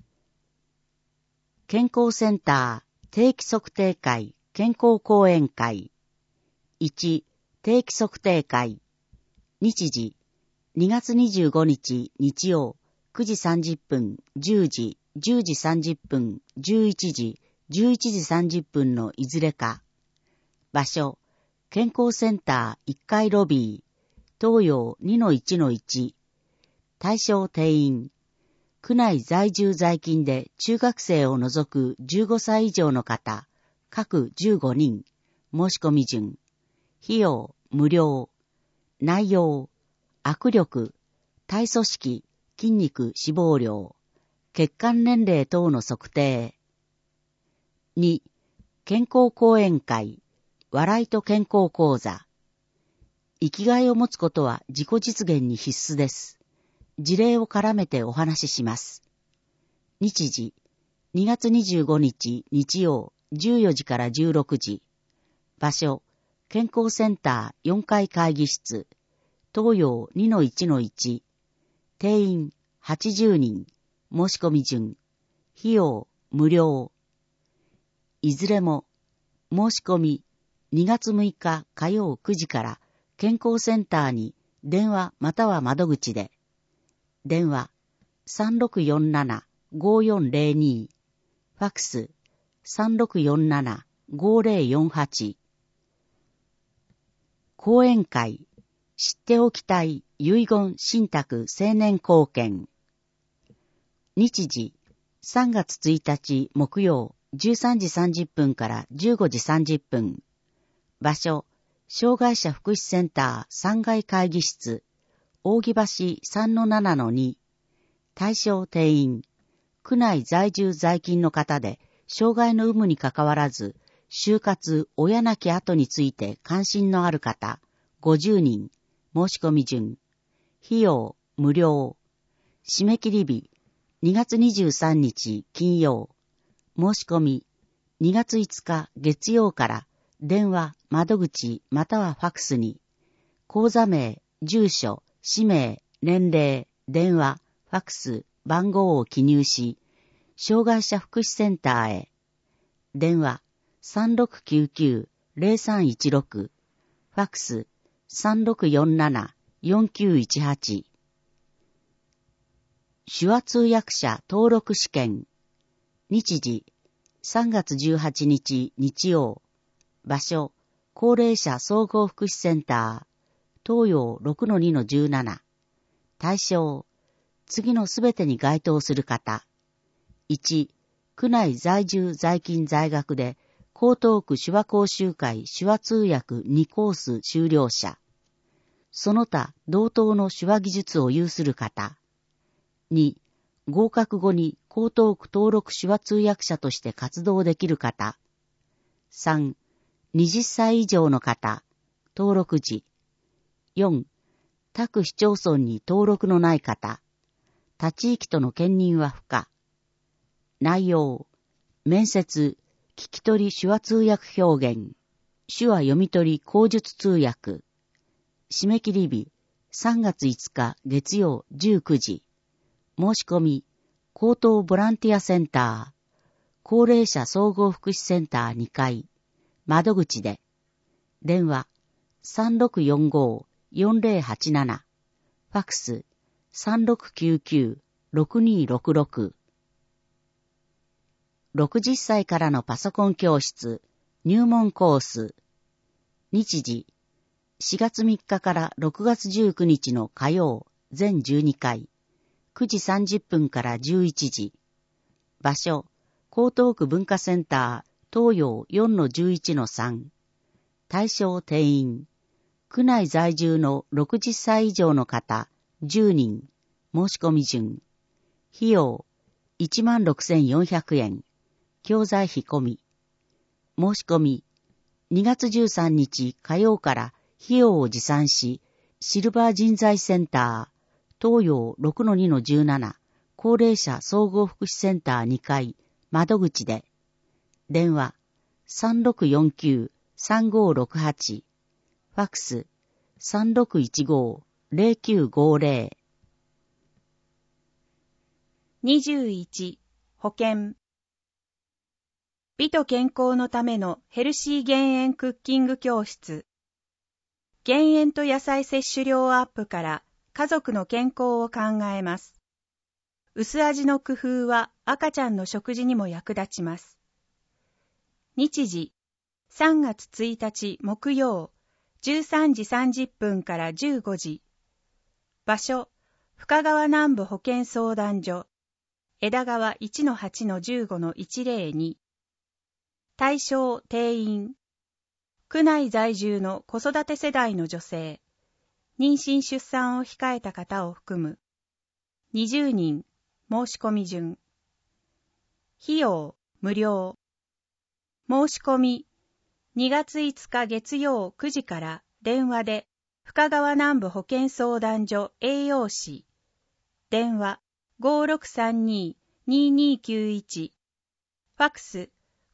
健康センター定期測定会健康講演会。1、定期測定会。日時、2月25日日曜、9時30分、10時、10時30分、11時、11時30分のいずれか。場所、健康センター1階ロビー、東洋 2-1-1。対象定員。区内在住在勤で中学生を除く15歳以上の方、各15人。申し込み順。費用、無料。内容、握力、体組織、筋肉脂肪量、血管年齢等の測定。2、健康講演会、笑いと健康講座。生きがいを持つことは自己実現に必須です。事例を絡めてお話しします。日時、2月25日日曜、14時から16時。場所、健康センター4階会議室、東洋 2-1-1。定員80人。申し込み順。費用無料。いずれも、申し込み2月6日火曜9時から健康センターに電話または窓口で。電話 3647-5402。ファックス 3647-5048。講演会、知っておきたい遺言信託青年貢献。日時、3月1日木曜、13時30分から15時30分。場所、障害者福祉センター3階会議室、扇橋 3-7-2。対象定員、区内在住在勤の方で、障害の有無にかかわらず、就活、親亡き後について関心のある方、50人。申し込み順。費用、無料。締め切り日、2月23日金曜。申し込み、2月5日月曜から電話、窓口またはファックスに、口座名、 住所、氏名、年齢、電話、ファックス、番号を記入し、障害者福祉センターへ。電話 3699-0316、ファックス 3647-4918。手話通訳者登録試験。日時3月18日日曜。場所高齢者総合福祉センター、東洋 6-2-17。対象次のすべてに該当する方。1、区内在住在勤在学で江東区手話講習会手話通訳2コース修了者。その他同等の手話技術を有する方。2、合格後に江東区登録手話通訳者として活動できる方。3、20歳以上の方、登録時。4、他区市町村に登録のない方。他地域との兼任は不可。内容、面接、聞き取り手話通訳表現、手話読み取り口述通訳。締め切り日、3月5日月曜19時。申し込み、江東ボランティアセンター、高齢者総合福祉センター2階、窓口で。電話、3645-4087。ファックス、3699-6266。60歳からのパソコン教室、入門コース。日時、4月3日から6月19日の火曜、全12回、9時30分から11時。場所、江東区文化センター、東洋 4-11-3。対象定員、区内在住の60歳以上の方、10人。申し込み順。費用、16,400円。教材費込み。申し込み、2月13日火曜から費用を持参し、シルバー人材センター、東洋 6-2-17、高齢者総合福祉センター2階、窓口で。電話、3649-3568。ファックス、3615-0950。 21、保健。美と健康のためのヘルシー減塩クッキング教室。減塩と野菜摂取量アップから家族の健康を考えます。薄味の工夫は赤ちゃんの食事にも役立ちます。日時、3月1日木曜、13時30分から15時。場所、深川南部保健相談所。枝川 1-8-15-102。対象定員。区内在住の子育て世代の女性。妊娠出産を控えた方を含む。20人。申し込み順。費用無料。申し込み。2月5日月曜9時から電話で深川南部保健相談所栄養士。電話5632-2291。ファックス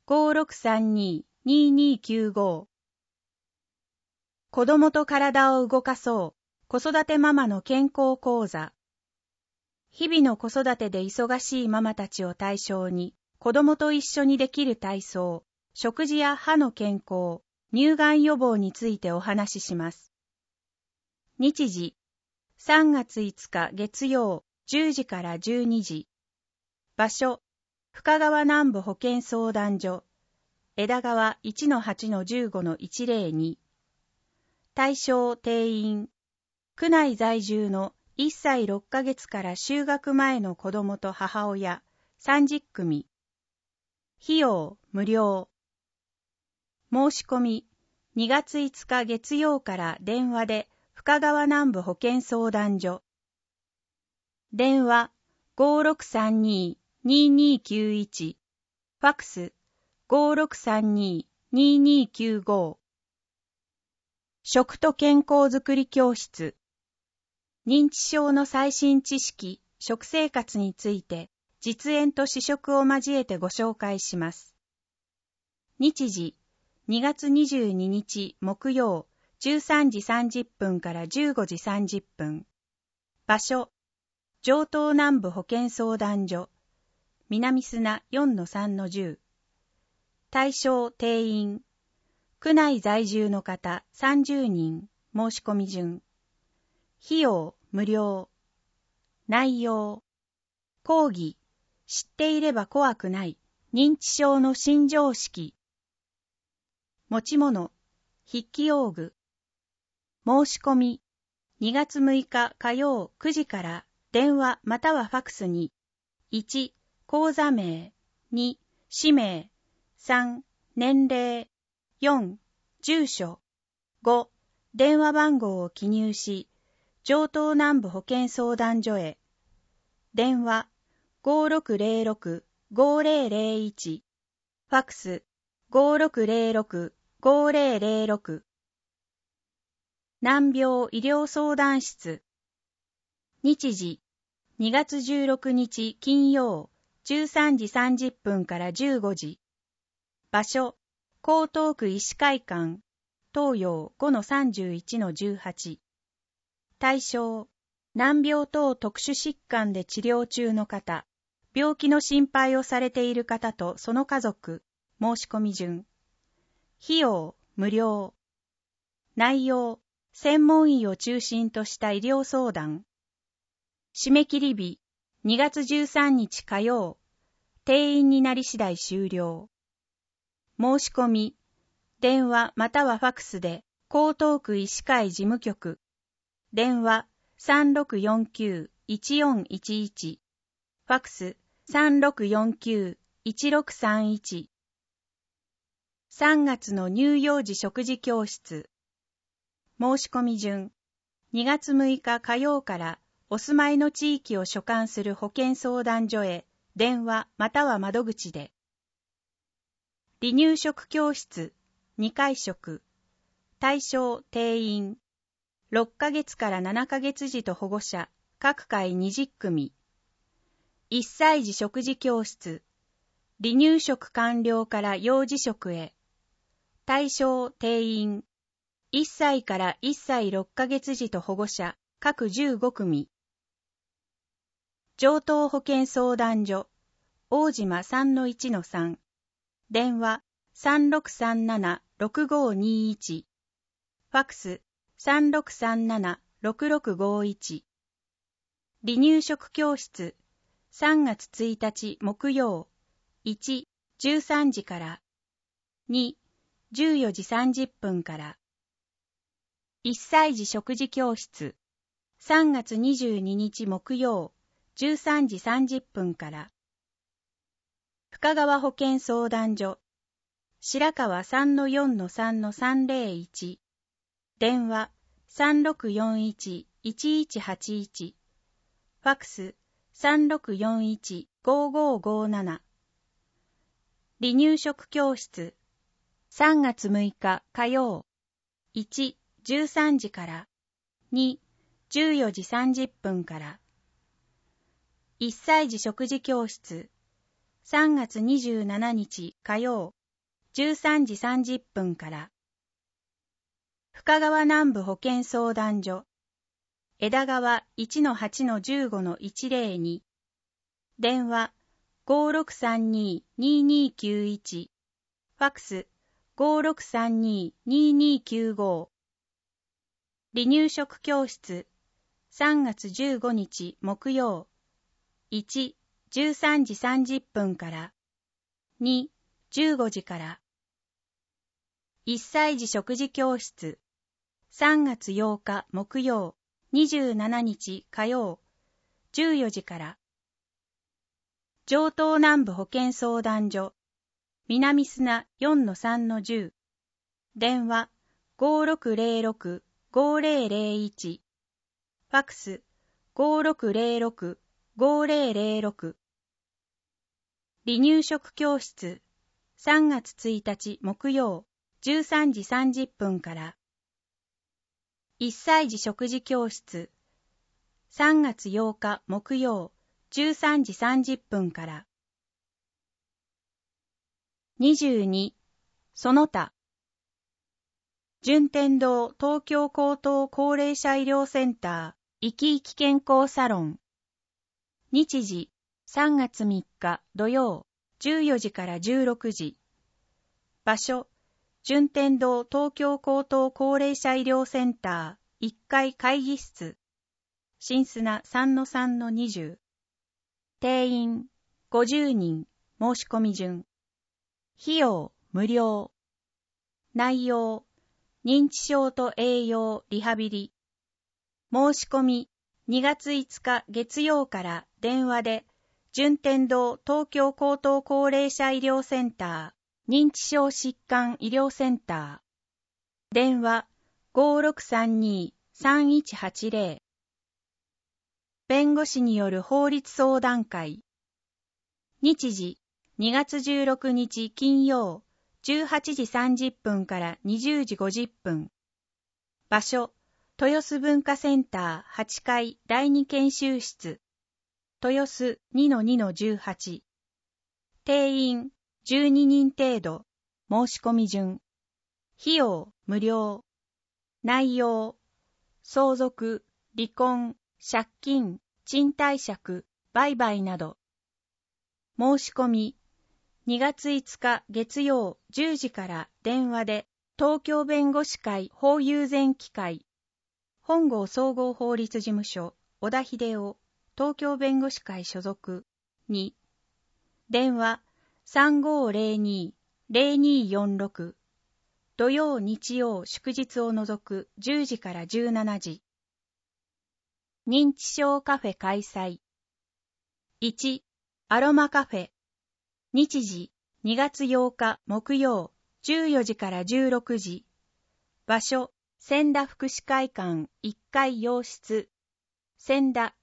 5632-2295。子供と体を動かそう子育てママの健康講座。日々の子育てで忙しいママたちを対象に子供と一緒にできる体操、食事や歯の健康、乳がん予防についてお話しします。日時、3月5日月曜10時から12時。場所、深川南部保健相談所。枝川 1-8-15-102。対象定員。区内在住の1歳6ヶ月から就学前の子供と母親30組。費用無料。申し込み、2月5日月曜から電話で深川南部保健相談所。電話5632-2291。ファックス5632-2295。食と健康づくり教室。認知症の最新知識、食生活について実演と試食を交えてご紹介します。日時、2月22日木曜 13時30分から15時30分。場所、城東南部保健相談所、南砂 4-3-10。対象定員、区内在住の方30人、申し込み順。費用無料。内容、講義、知っていれば怖くない、認知症の新常識。持ち物、筆記用具。申し込み、2月6日火曜9時から電話またはファクスに、1、口座名、2、氏名、3、年齢、4、住所、5、電話番号を記入し、城東南部保健相談所へ。電話、5606-5001。ファクス、5606-5006。難病医療相談室。日時、2月16日金曜、13時30分から15時。場所、江東区医師会館、東洋 5-31-18。対象、難病等特殊疾患で治療中の方、病気の心配をされている方とその家族、申し込み順。費用、無料。内容、専門医を中心とした医療相談。締め切り日、2月13日火曜。定員になり次第終了。申し込み、電話またはファクスで、江東区医師会事務局。電話3649-1411。ファクス3649-1631。3月の乳幼児食事教室。申し込み順。2月6日火曜からお住まいの地域を所管する保健相談所へ電話または窓口で。離乳食教室2回食。対象定員。6ヶ月から7ヶ月児と保護者各回20組。1歳児食事教室。離乳食完了から幼児食へ。対象定員。1歳から1歳6ヶ月児と保護者各15組。城東保健相談所、大島 3-1-3。電話3637-6521。ファクス3637-6651。離乳食教室、3月1日木曜。1、13時から。2、14時30分から。1歳児食事教室、3月22日木曜、13時30分から。深川保健相談所、白川 3-4-3-301。電話3641-1181。ファクス3641-5557。離乳食教室、3月6日火曜。1、13時から。2、14時30分から。1歳児食事教室、3月27日火曜、13時30分から。深川南部保健相談所、枝川 1-8-15-102。電話5632-2291。ファクス5632-2295。離乳食教室、3月15日木曜。1、13時30分から。2、15時から。1歳児食事教室、3月8日木曜、27日火曜、14時から。城東南部保健相談所、南砂 4-3-10。電話5606-5001。ファクス5606-5006。離乳食教室、3月1日木曜、13時30分から。1歳児食事教室、3月8日木曜、13時30分から。22、その他。 順天堂東京高等高齢者医療センター、生き生き健康サロン。日時、3月3日土曜、14時から16時。場所、順天堂東京高等高齢者医療センター、1階会議室。新砂 3-3-20。定員、50人、申し込み順。費用、無料。内容、認知症と栄養リハビリ。申し込み、2月5日月曜から電話で、順天堂東京高等高齢者医療センター、認知症疾患医療センター。電話、5632-3180。弁護士による法律相談会。日時、2月16日金曜、18時30分から20時50分。場所、豊洲文化センター8階第2研修室。豊洲 2-2-18。定員、12人程度。申し込み順。費用、無料。内容、相続、離婚、借金、賃貸借、売買など。申し込み、2月5日月曜10時から電話で、東京弁護士会法友禅機会。本郷総合法律事務所、小田秀夫、東京弁護士会所属に、電話3502-0246。土曜日曜祝日を除く10時から17時。認知症カフェ開催。1、アロマカフェ。日時、2月8日木曜、14時から16時。場所、千田福祉会館1階洋室。千田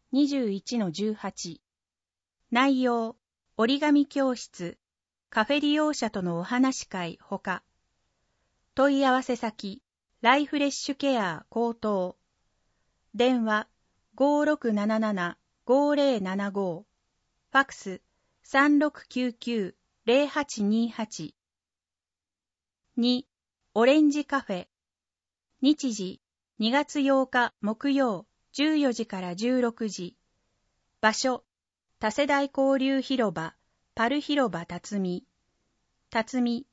21-18。内容、折り紙教室、カフェ利用者とのお話会ほか。問い合わせ先、ライフレッシュケア高等。電話、5677-5075。ファクス、3699-0828。2、オレンジカフェ。日時、2月8日木曜、14時から16時。場所、多世代交流広場、パル広場辰巳。辰巳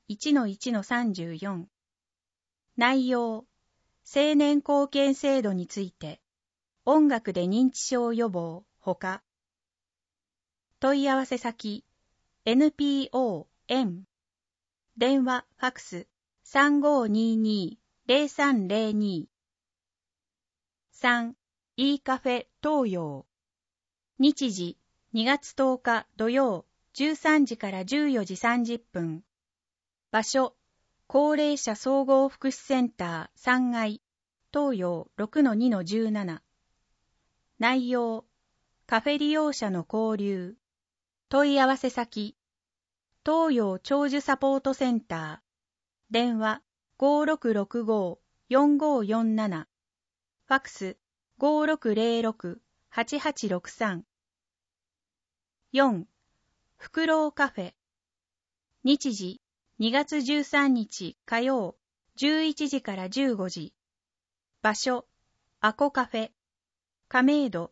1-1-34。内容、青年貢献制度について、音楽で認知症予防ほか。問い合わせ先、NPO、園。電話、ファクス、3522-0302。3、E カフェ東洋。日時、2月10日土曜、13時から14時30分。場所、高齢者総合福祉センター3階、東洋 6-2-17。内容、カフェ利用者の交流。問い合わせ先、東洋長寿サポートセンター。電話、5665-4547。ファクス、5606-8863。4、フクロウカフェ。日時、2月13日火曜、11時から15時。場所、アコカフェ。亀戸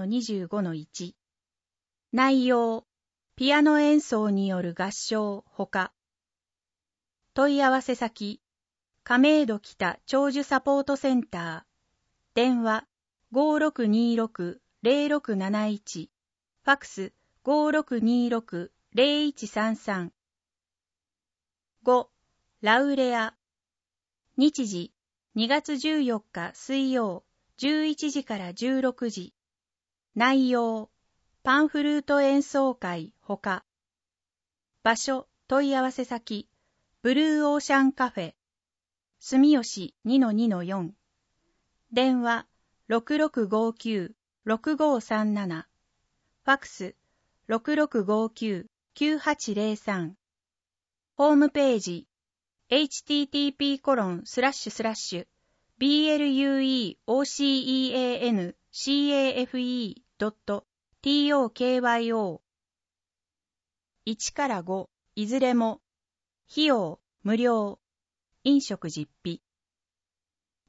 4-25-1。内容、ピアノ演奏による合唱ほか。問い合わせ先、亀戸北長寿サポートセンター。電話、5626-0671。ファクス、5626-0133。5、ラウレア。日時、2月14日水曜、11時から16時。内容、パンフルート演奏会ほか。場所、問い合わせ先、ブルーオーシャンカフェ。住吉 2-2-4。電話、6659-6537。ファクス、6659-9803。ホームページ、http://blueoceancafe.tokyo 1から5、いずれも、費用、無料、飲食実費。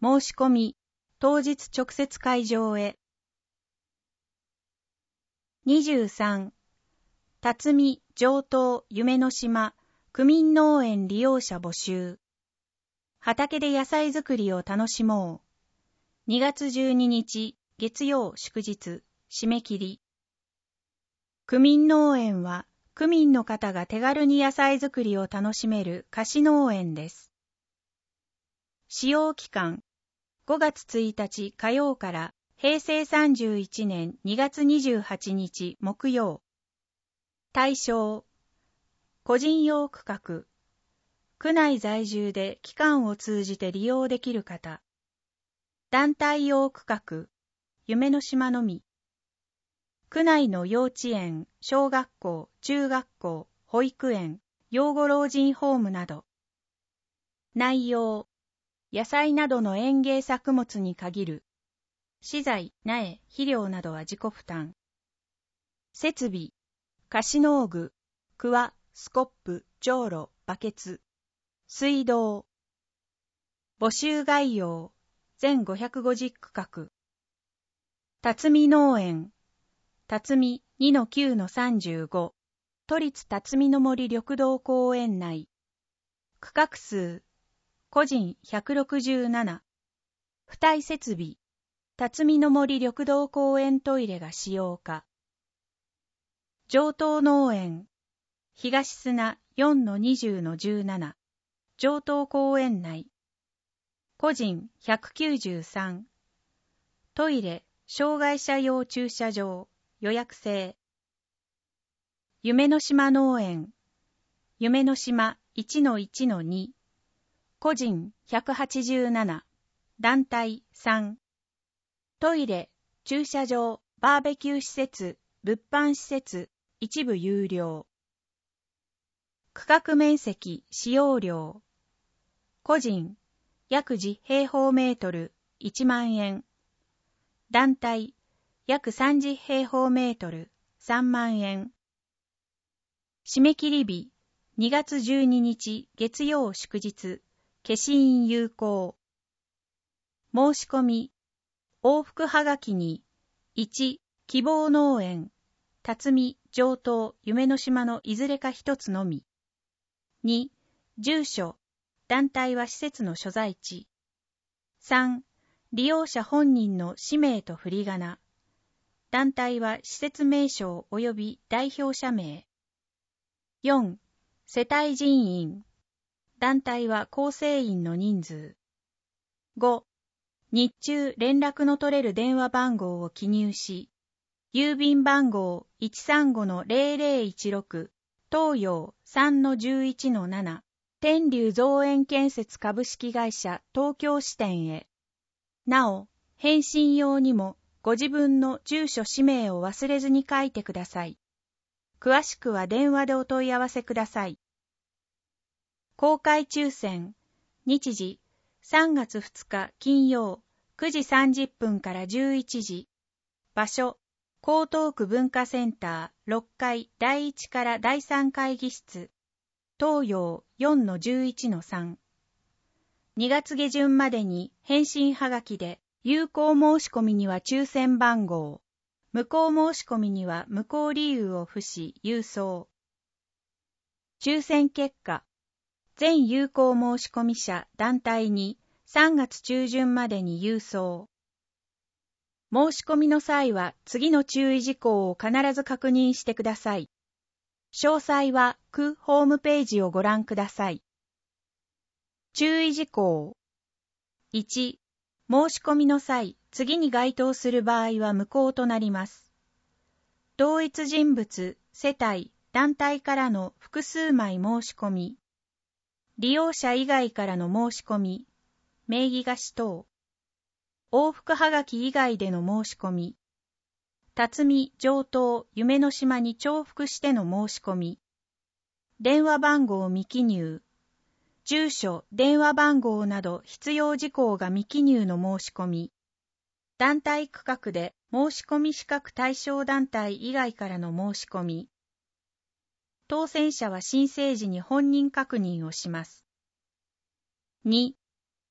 申し込み、当日直接会場へ。23、辰巳、上東、夢の島、区民農園利用者募集。畑で野菜作りを楽しもう。2月12日、月曜祝日、締め切り。区民農園は、区民の方が手軽に野菜作りを楽しめる貸し農園です。使用期間、5月1日火曜から平成31年2月28日木曜。対象、個人用区画、区内在住で期間を通じて利用できる方。団体用区画、夢の島のみ。区内の幼稚園、小学校、中学校、保育園、養護老人ホームなど。内容、野菜などの園芸作物に限る。資材、苗、肥料などは自己負担。設備、貸し農具、クワ、スコップ、じょうろ、バケツ。水道。募集概要、全550区画。辰巳農園。辰巳 2-9-35。都立辰巳の森緑道公園内。区画数。個人167。付帯設備。辰巳の森緑道公園トイレが使用可。上東農園。東砂 4-20-17。上東公園内。個人193。トイレ、障害者用駐車場、予約制。夢の島農園。夢の島 1-1-2。個人187。団体3。トイレ、駐車場、バーベキュー施設、物販施設、一部有料。区画面積、使用料。個人、約10平方メートル、1万円。団体、約30平方メートル、3万円。締め切り日、2月12日月曜祝日、消印有効。申し込み、往復はがきに、1、希望農園、辰巳、上東、夢の島のいずれか一つのみ。2、住所、団体は施設の所在地。3、利用者本人の氏名と振り仮名。団体は施設名称及び代表者名。4、世帯人員。団体は構成員の人数。5、日中連絡の取れる電話番号を記入し、郵便番号 135-0016、東洋 3-11-7、天竜造園建設株式会社東京支店へ。なお、返信用にもご自分の住所氏名を忘れずに書いてください。詳しくは電話でお問い合わせください。公開抽選、日時、3月2日金曜、9時30分から11時。場所、江東区文化センター6階第1から第3会議室。東洋 4-11-3。2月下旬までに返信はがきで、有効申し込みには抽選番号、無効申し込みには無効理由を付し郵送。抽選結果、全有効申し込み者団体に3月中旬までに郵送。申し込みの際は次の注意事項を必ず確認してください。詳細は区ホームページをご覧ください。注意事項。1、申し込みの際、次に該当する場合は無効となります。同一人物、世帯、団体からの複数枚申し込み。利用者以外からの申し込み。名義貸し等。往復はがき以外での申し込み。辰巳、上東、夢の島に重複しての申し込み。電話番号未記入。住所、電話番号など必要事項が未記入の申し込み。団体区画で申し込み資格対象団体以外からの申し込み。当選者は申請時に本人確認をします。2、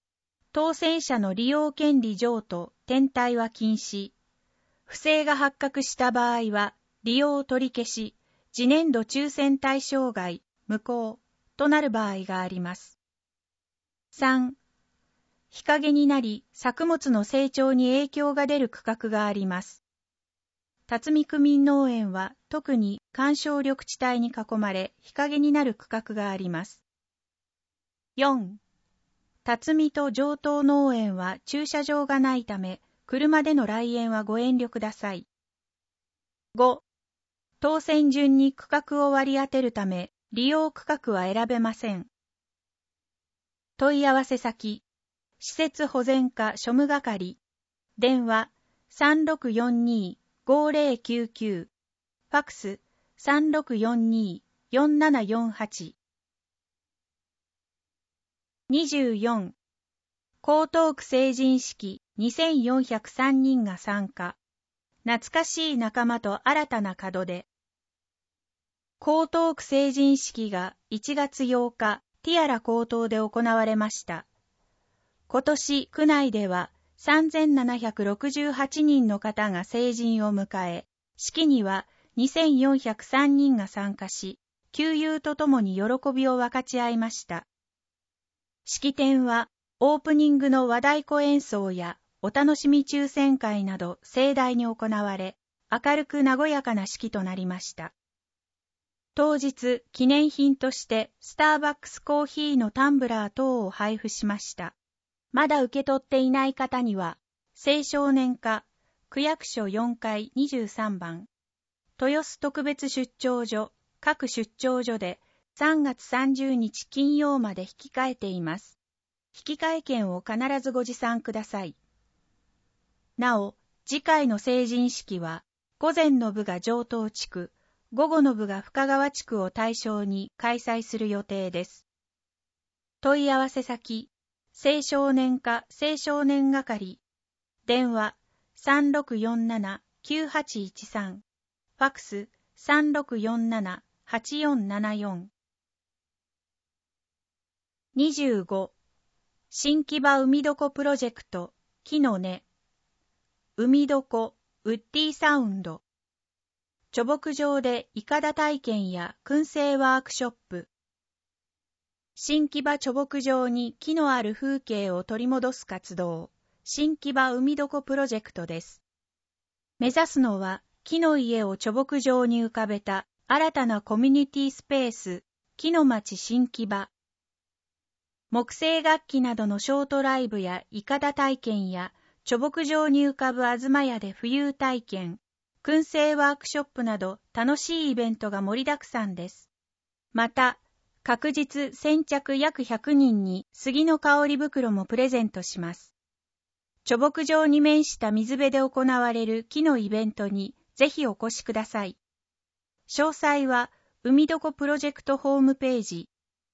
当選者の利用権利譲渡、転退は禁止。不正が発覚した場合は、利用取り消し、次年度抽選対象外、無効となる場合があります。3. 日陰になり、作物の成長に影響が出る区画があります。辰巳区民農園は特に干渉緑地帯に囲まれ、日陰になる区画があります。4. 辰巳と上東農園は駐車場がないため、車での来園はご遠慮ください。5. 当選順に区画を割り当てるため、利用区画は選べません。問い合わせ先、施設保全課庶務係、電話3642-5099、ファクス3642-4748。24. 江東区成人式2403人が参加。懐かしい仲間と新たな門出。江東区成人式が1月8日、ティアラ江東で行われました。今年、区内では3768人の方が成人を迎え、式には2403人が参加し、旧友とともに喜びを分かち合いました。式典は、オープニングの和太鼓演奏やお楽しみ抽選会など盛大に行われ、明るく和やかな式となりました。当日、記念品としてスターバックスコーヒーのタンブラー等を配布しました。まだ受け取っていない方には、青少年課、区役所4階23番、豊洲特別出張所、各出張所で3月30日金曜まで引き換えています。引換券を必ずご持参ください。なお、次回の成人式は、午前の部が上東地区、午後の部が深川地区を対象に開催する予定です。問い合わせ先、青少年課青少年係、電話3647-9813、ファクス3647-8474。25. 新木場海床プロジェクト、木の根。海床、ウッディサウンド。貯木場でいかだ体験や燻製ワークショップ。新木場貯木場に木のある風景を取り戻す活動、新木場海床プロジェクトです。目指すのは、木の家を貯木場に浮かべた新たなコミュニティスペース、木の町新木場。木製楽器などのショートライブやいかだ体験や貯木場に浮かぶあずまやで浮遊体験、燻製ワークショップなど楽しいイベントが盛りだくさんです。また、確実先着約100人に杉の香り袋もプレゼントします。貯木場に面した水辺で行われる木のイベントにぜひお越しください。詳細は海床プロジェクトホームページ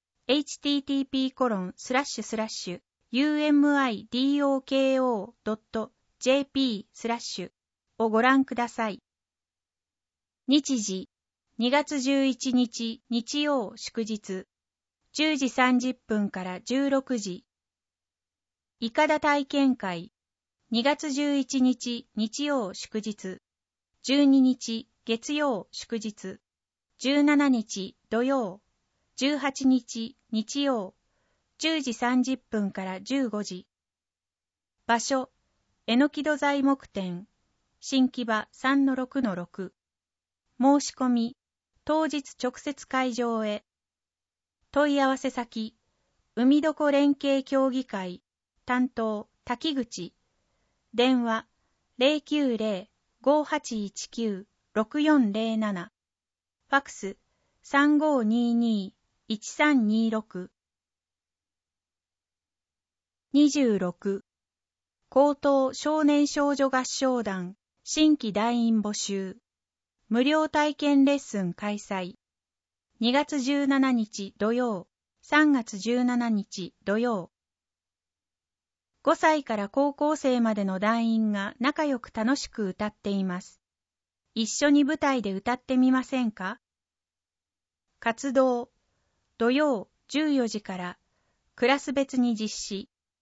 http://umidoko.jp/ をご覧ください。日時、2月11日日曜祝日、10時30分から16時。いかだ体験会、2月11日日曜祝日、12日月曜祝日、17日土曜、18日日曜、10時30分から15時。場所、えのきど材木店、新木場 3-6-6。申し込み、当日直接会場へ。問い合わせ先、海床連携協議会、担当、滝口。電話、090-5819-6407。ファクス、3522-1326。26. 高等少年少女合唱団新規団員募集。無料体験レッスン開催。2月17日土曜、3月17日土曜。5歳から高校生までの団員が仲良く楽しく歌っています。一緒に舞台で歌ってみませんか？活動、土曜14時からクラス別に実施。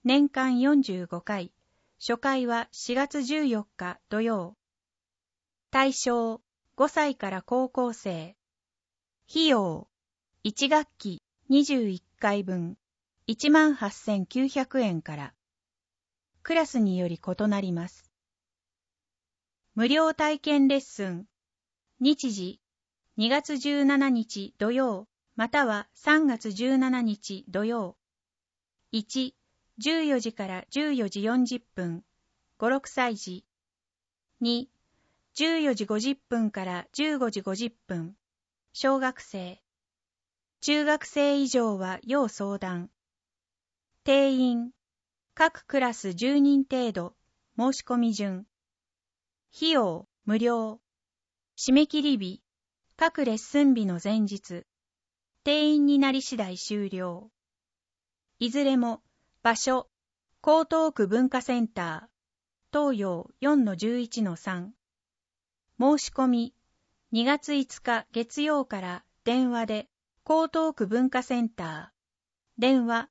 年間45回。初回は4月14日土曜。対象、5歳から高校生。費用、1学期21回分、18,900円から。クラスにより異なります。無料体験レッスン。日時、2月17日土曜、または3月17日土曜。1、14時から14時40分、5、6歳児。2、14時50分から15時50分、小学生。中学生以上は要相談。定員、各クラス10人程度、申し込み順。費用、無料。締め切り日、各レッスン日の前日。定員になり次第終了。いずれも、場所、江東区文化センター、東洋 4-11-3。申し込み、2月5日月曜から電話で、江東区文化センター、電話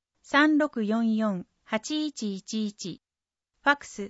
3644-8111、ファックス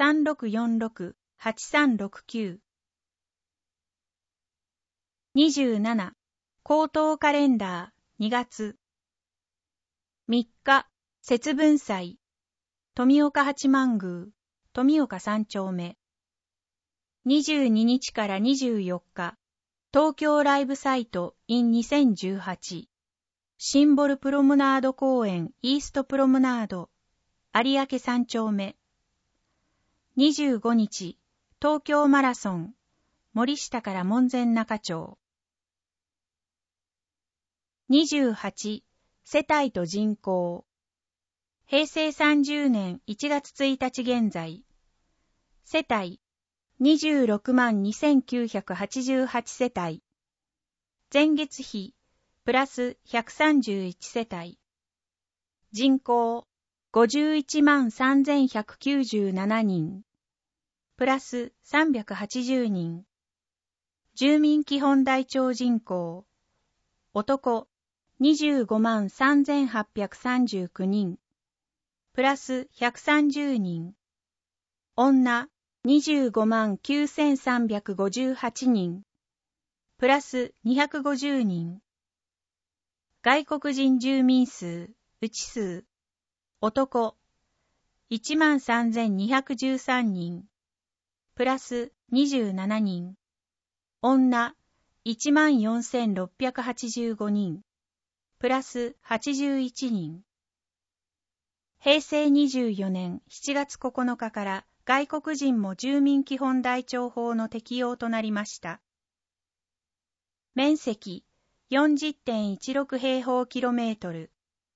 3646-8369。27、高等カレンダー2月。3日、節分祭、富岡八幡宮、富岡三丁目。22日から24日、東京ライブサイト in 2018。シンボルプロムナード公園イーストプロムナード、有明三丁目。25日、東京マラソン、森下から門前仲町。28、世帯と人口。平成30年1月1日現在。世帯、262,988 世帯。前月比、プラス131世帯。人口、513,197 人。プラス380人。住民基本台帳人口。男、253,839 人。プラス130人。女、259,358 人。プラス250人。外国人住民数、内数。男、13,213 人。プラス27人。女、14,685 人。プラス81人。平成24年7月9日から外国人も住民基本台帳法の適用となりました。面積 40.16 平方キロメートル。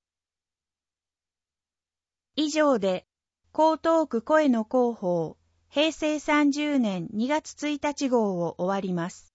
以上で、江東区声の広報平成30年2月1日号を終わります。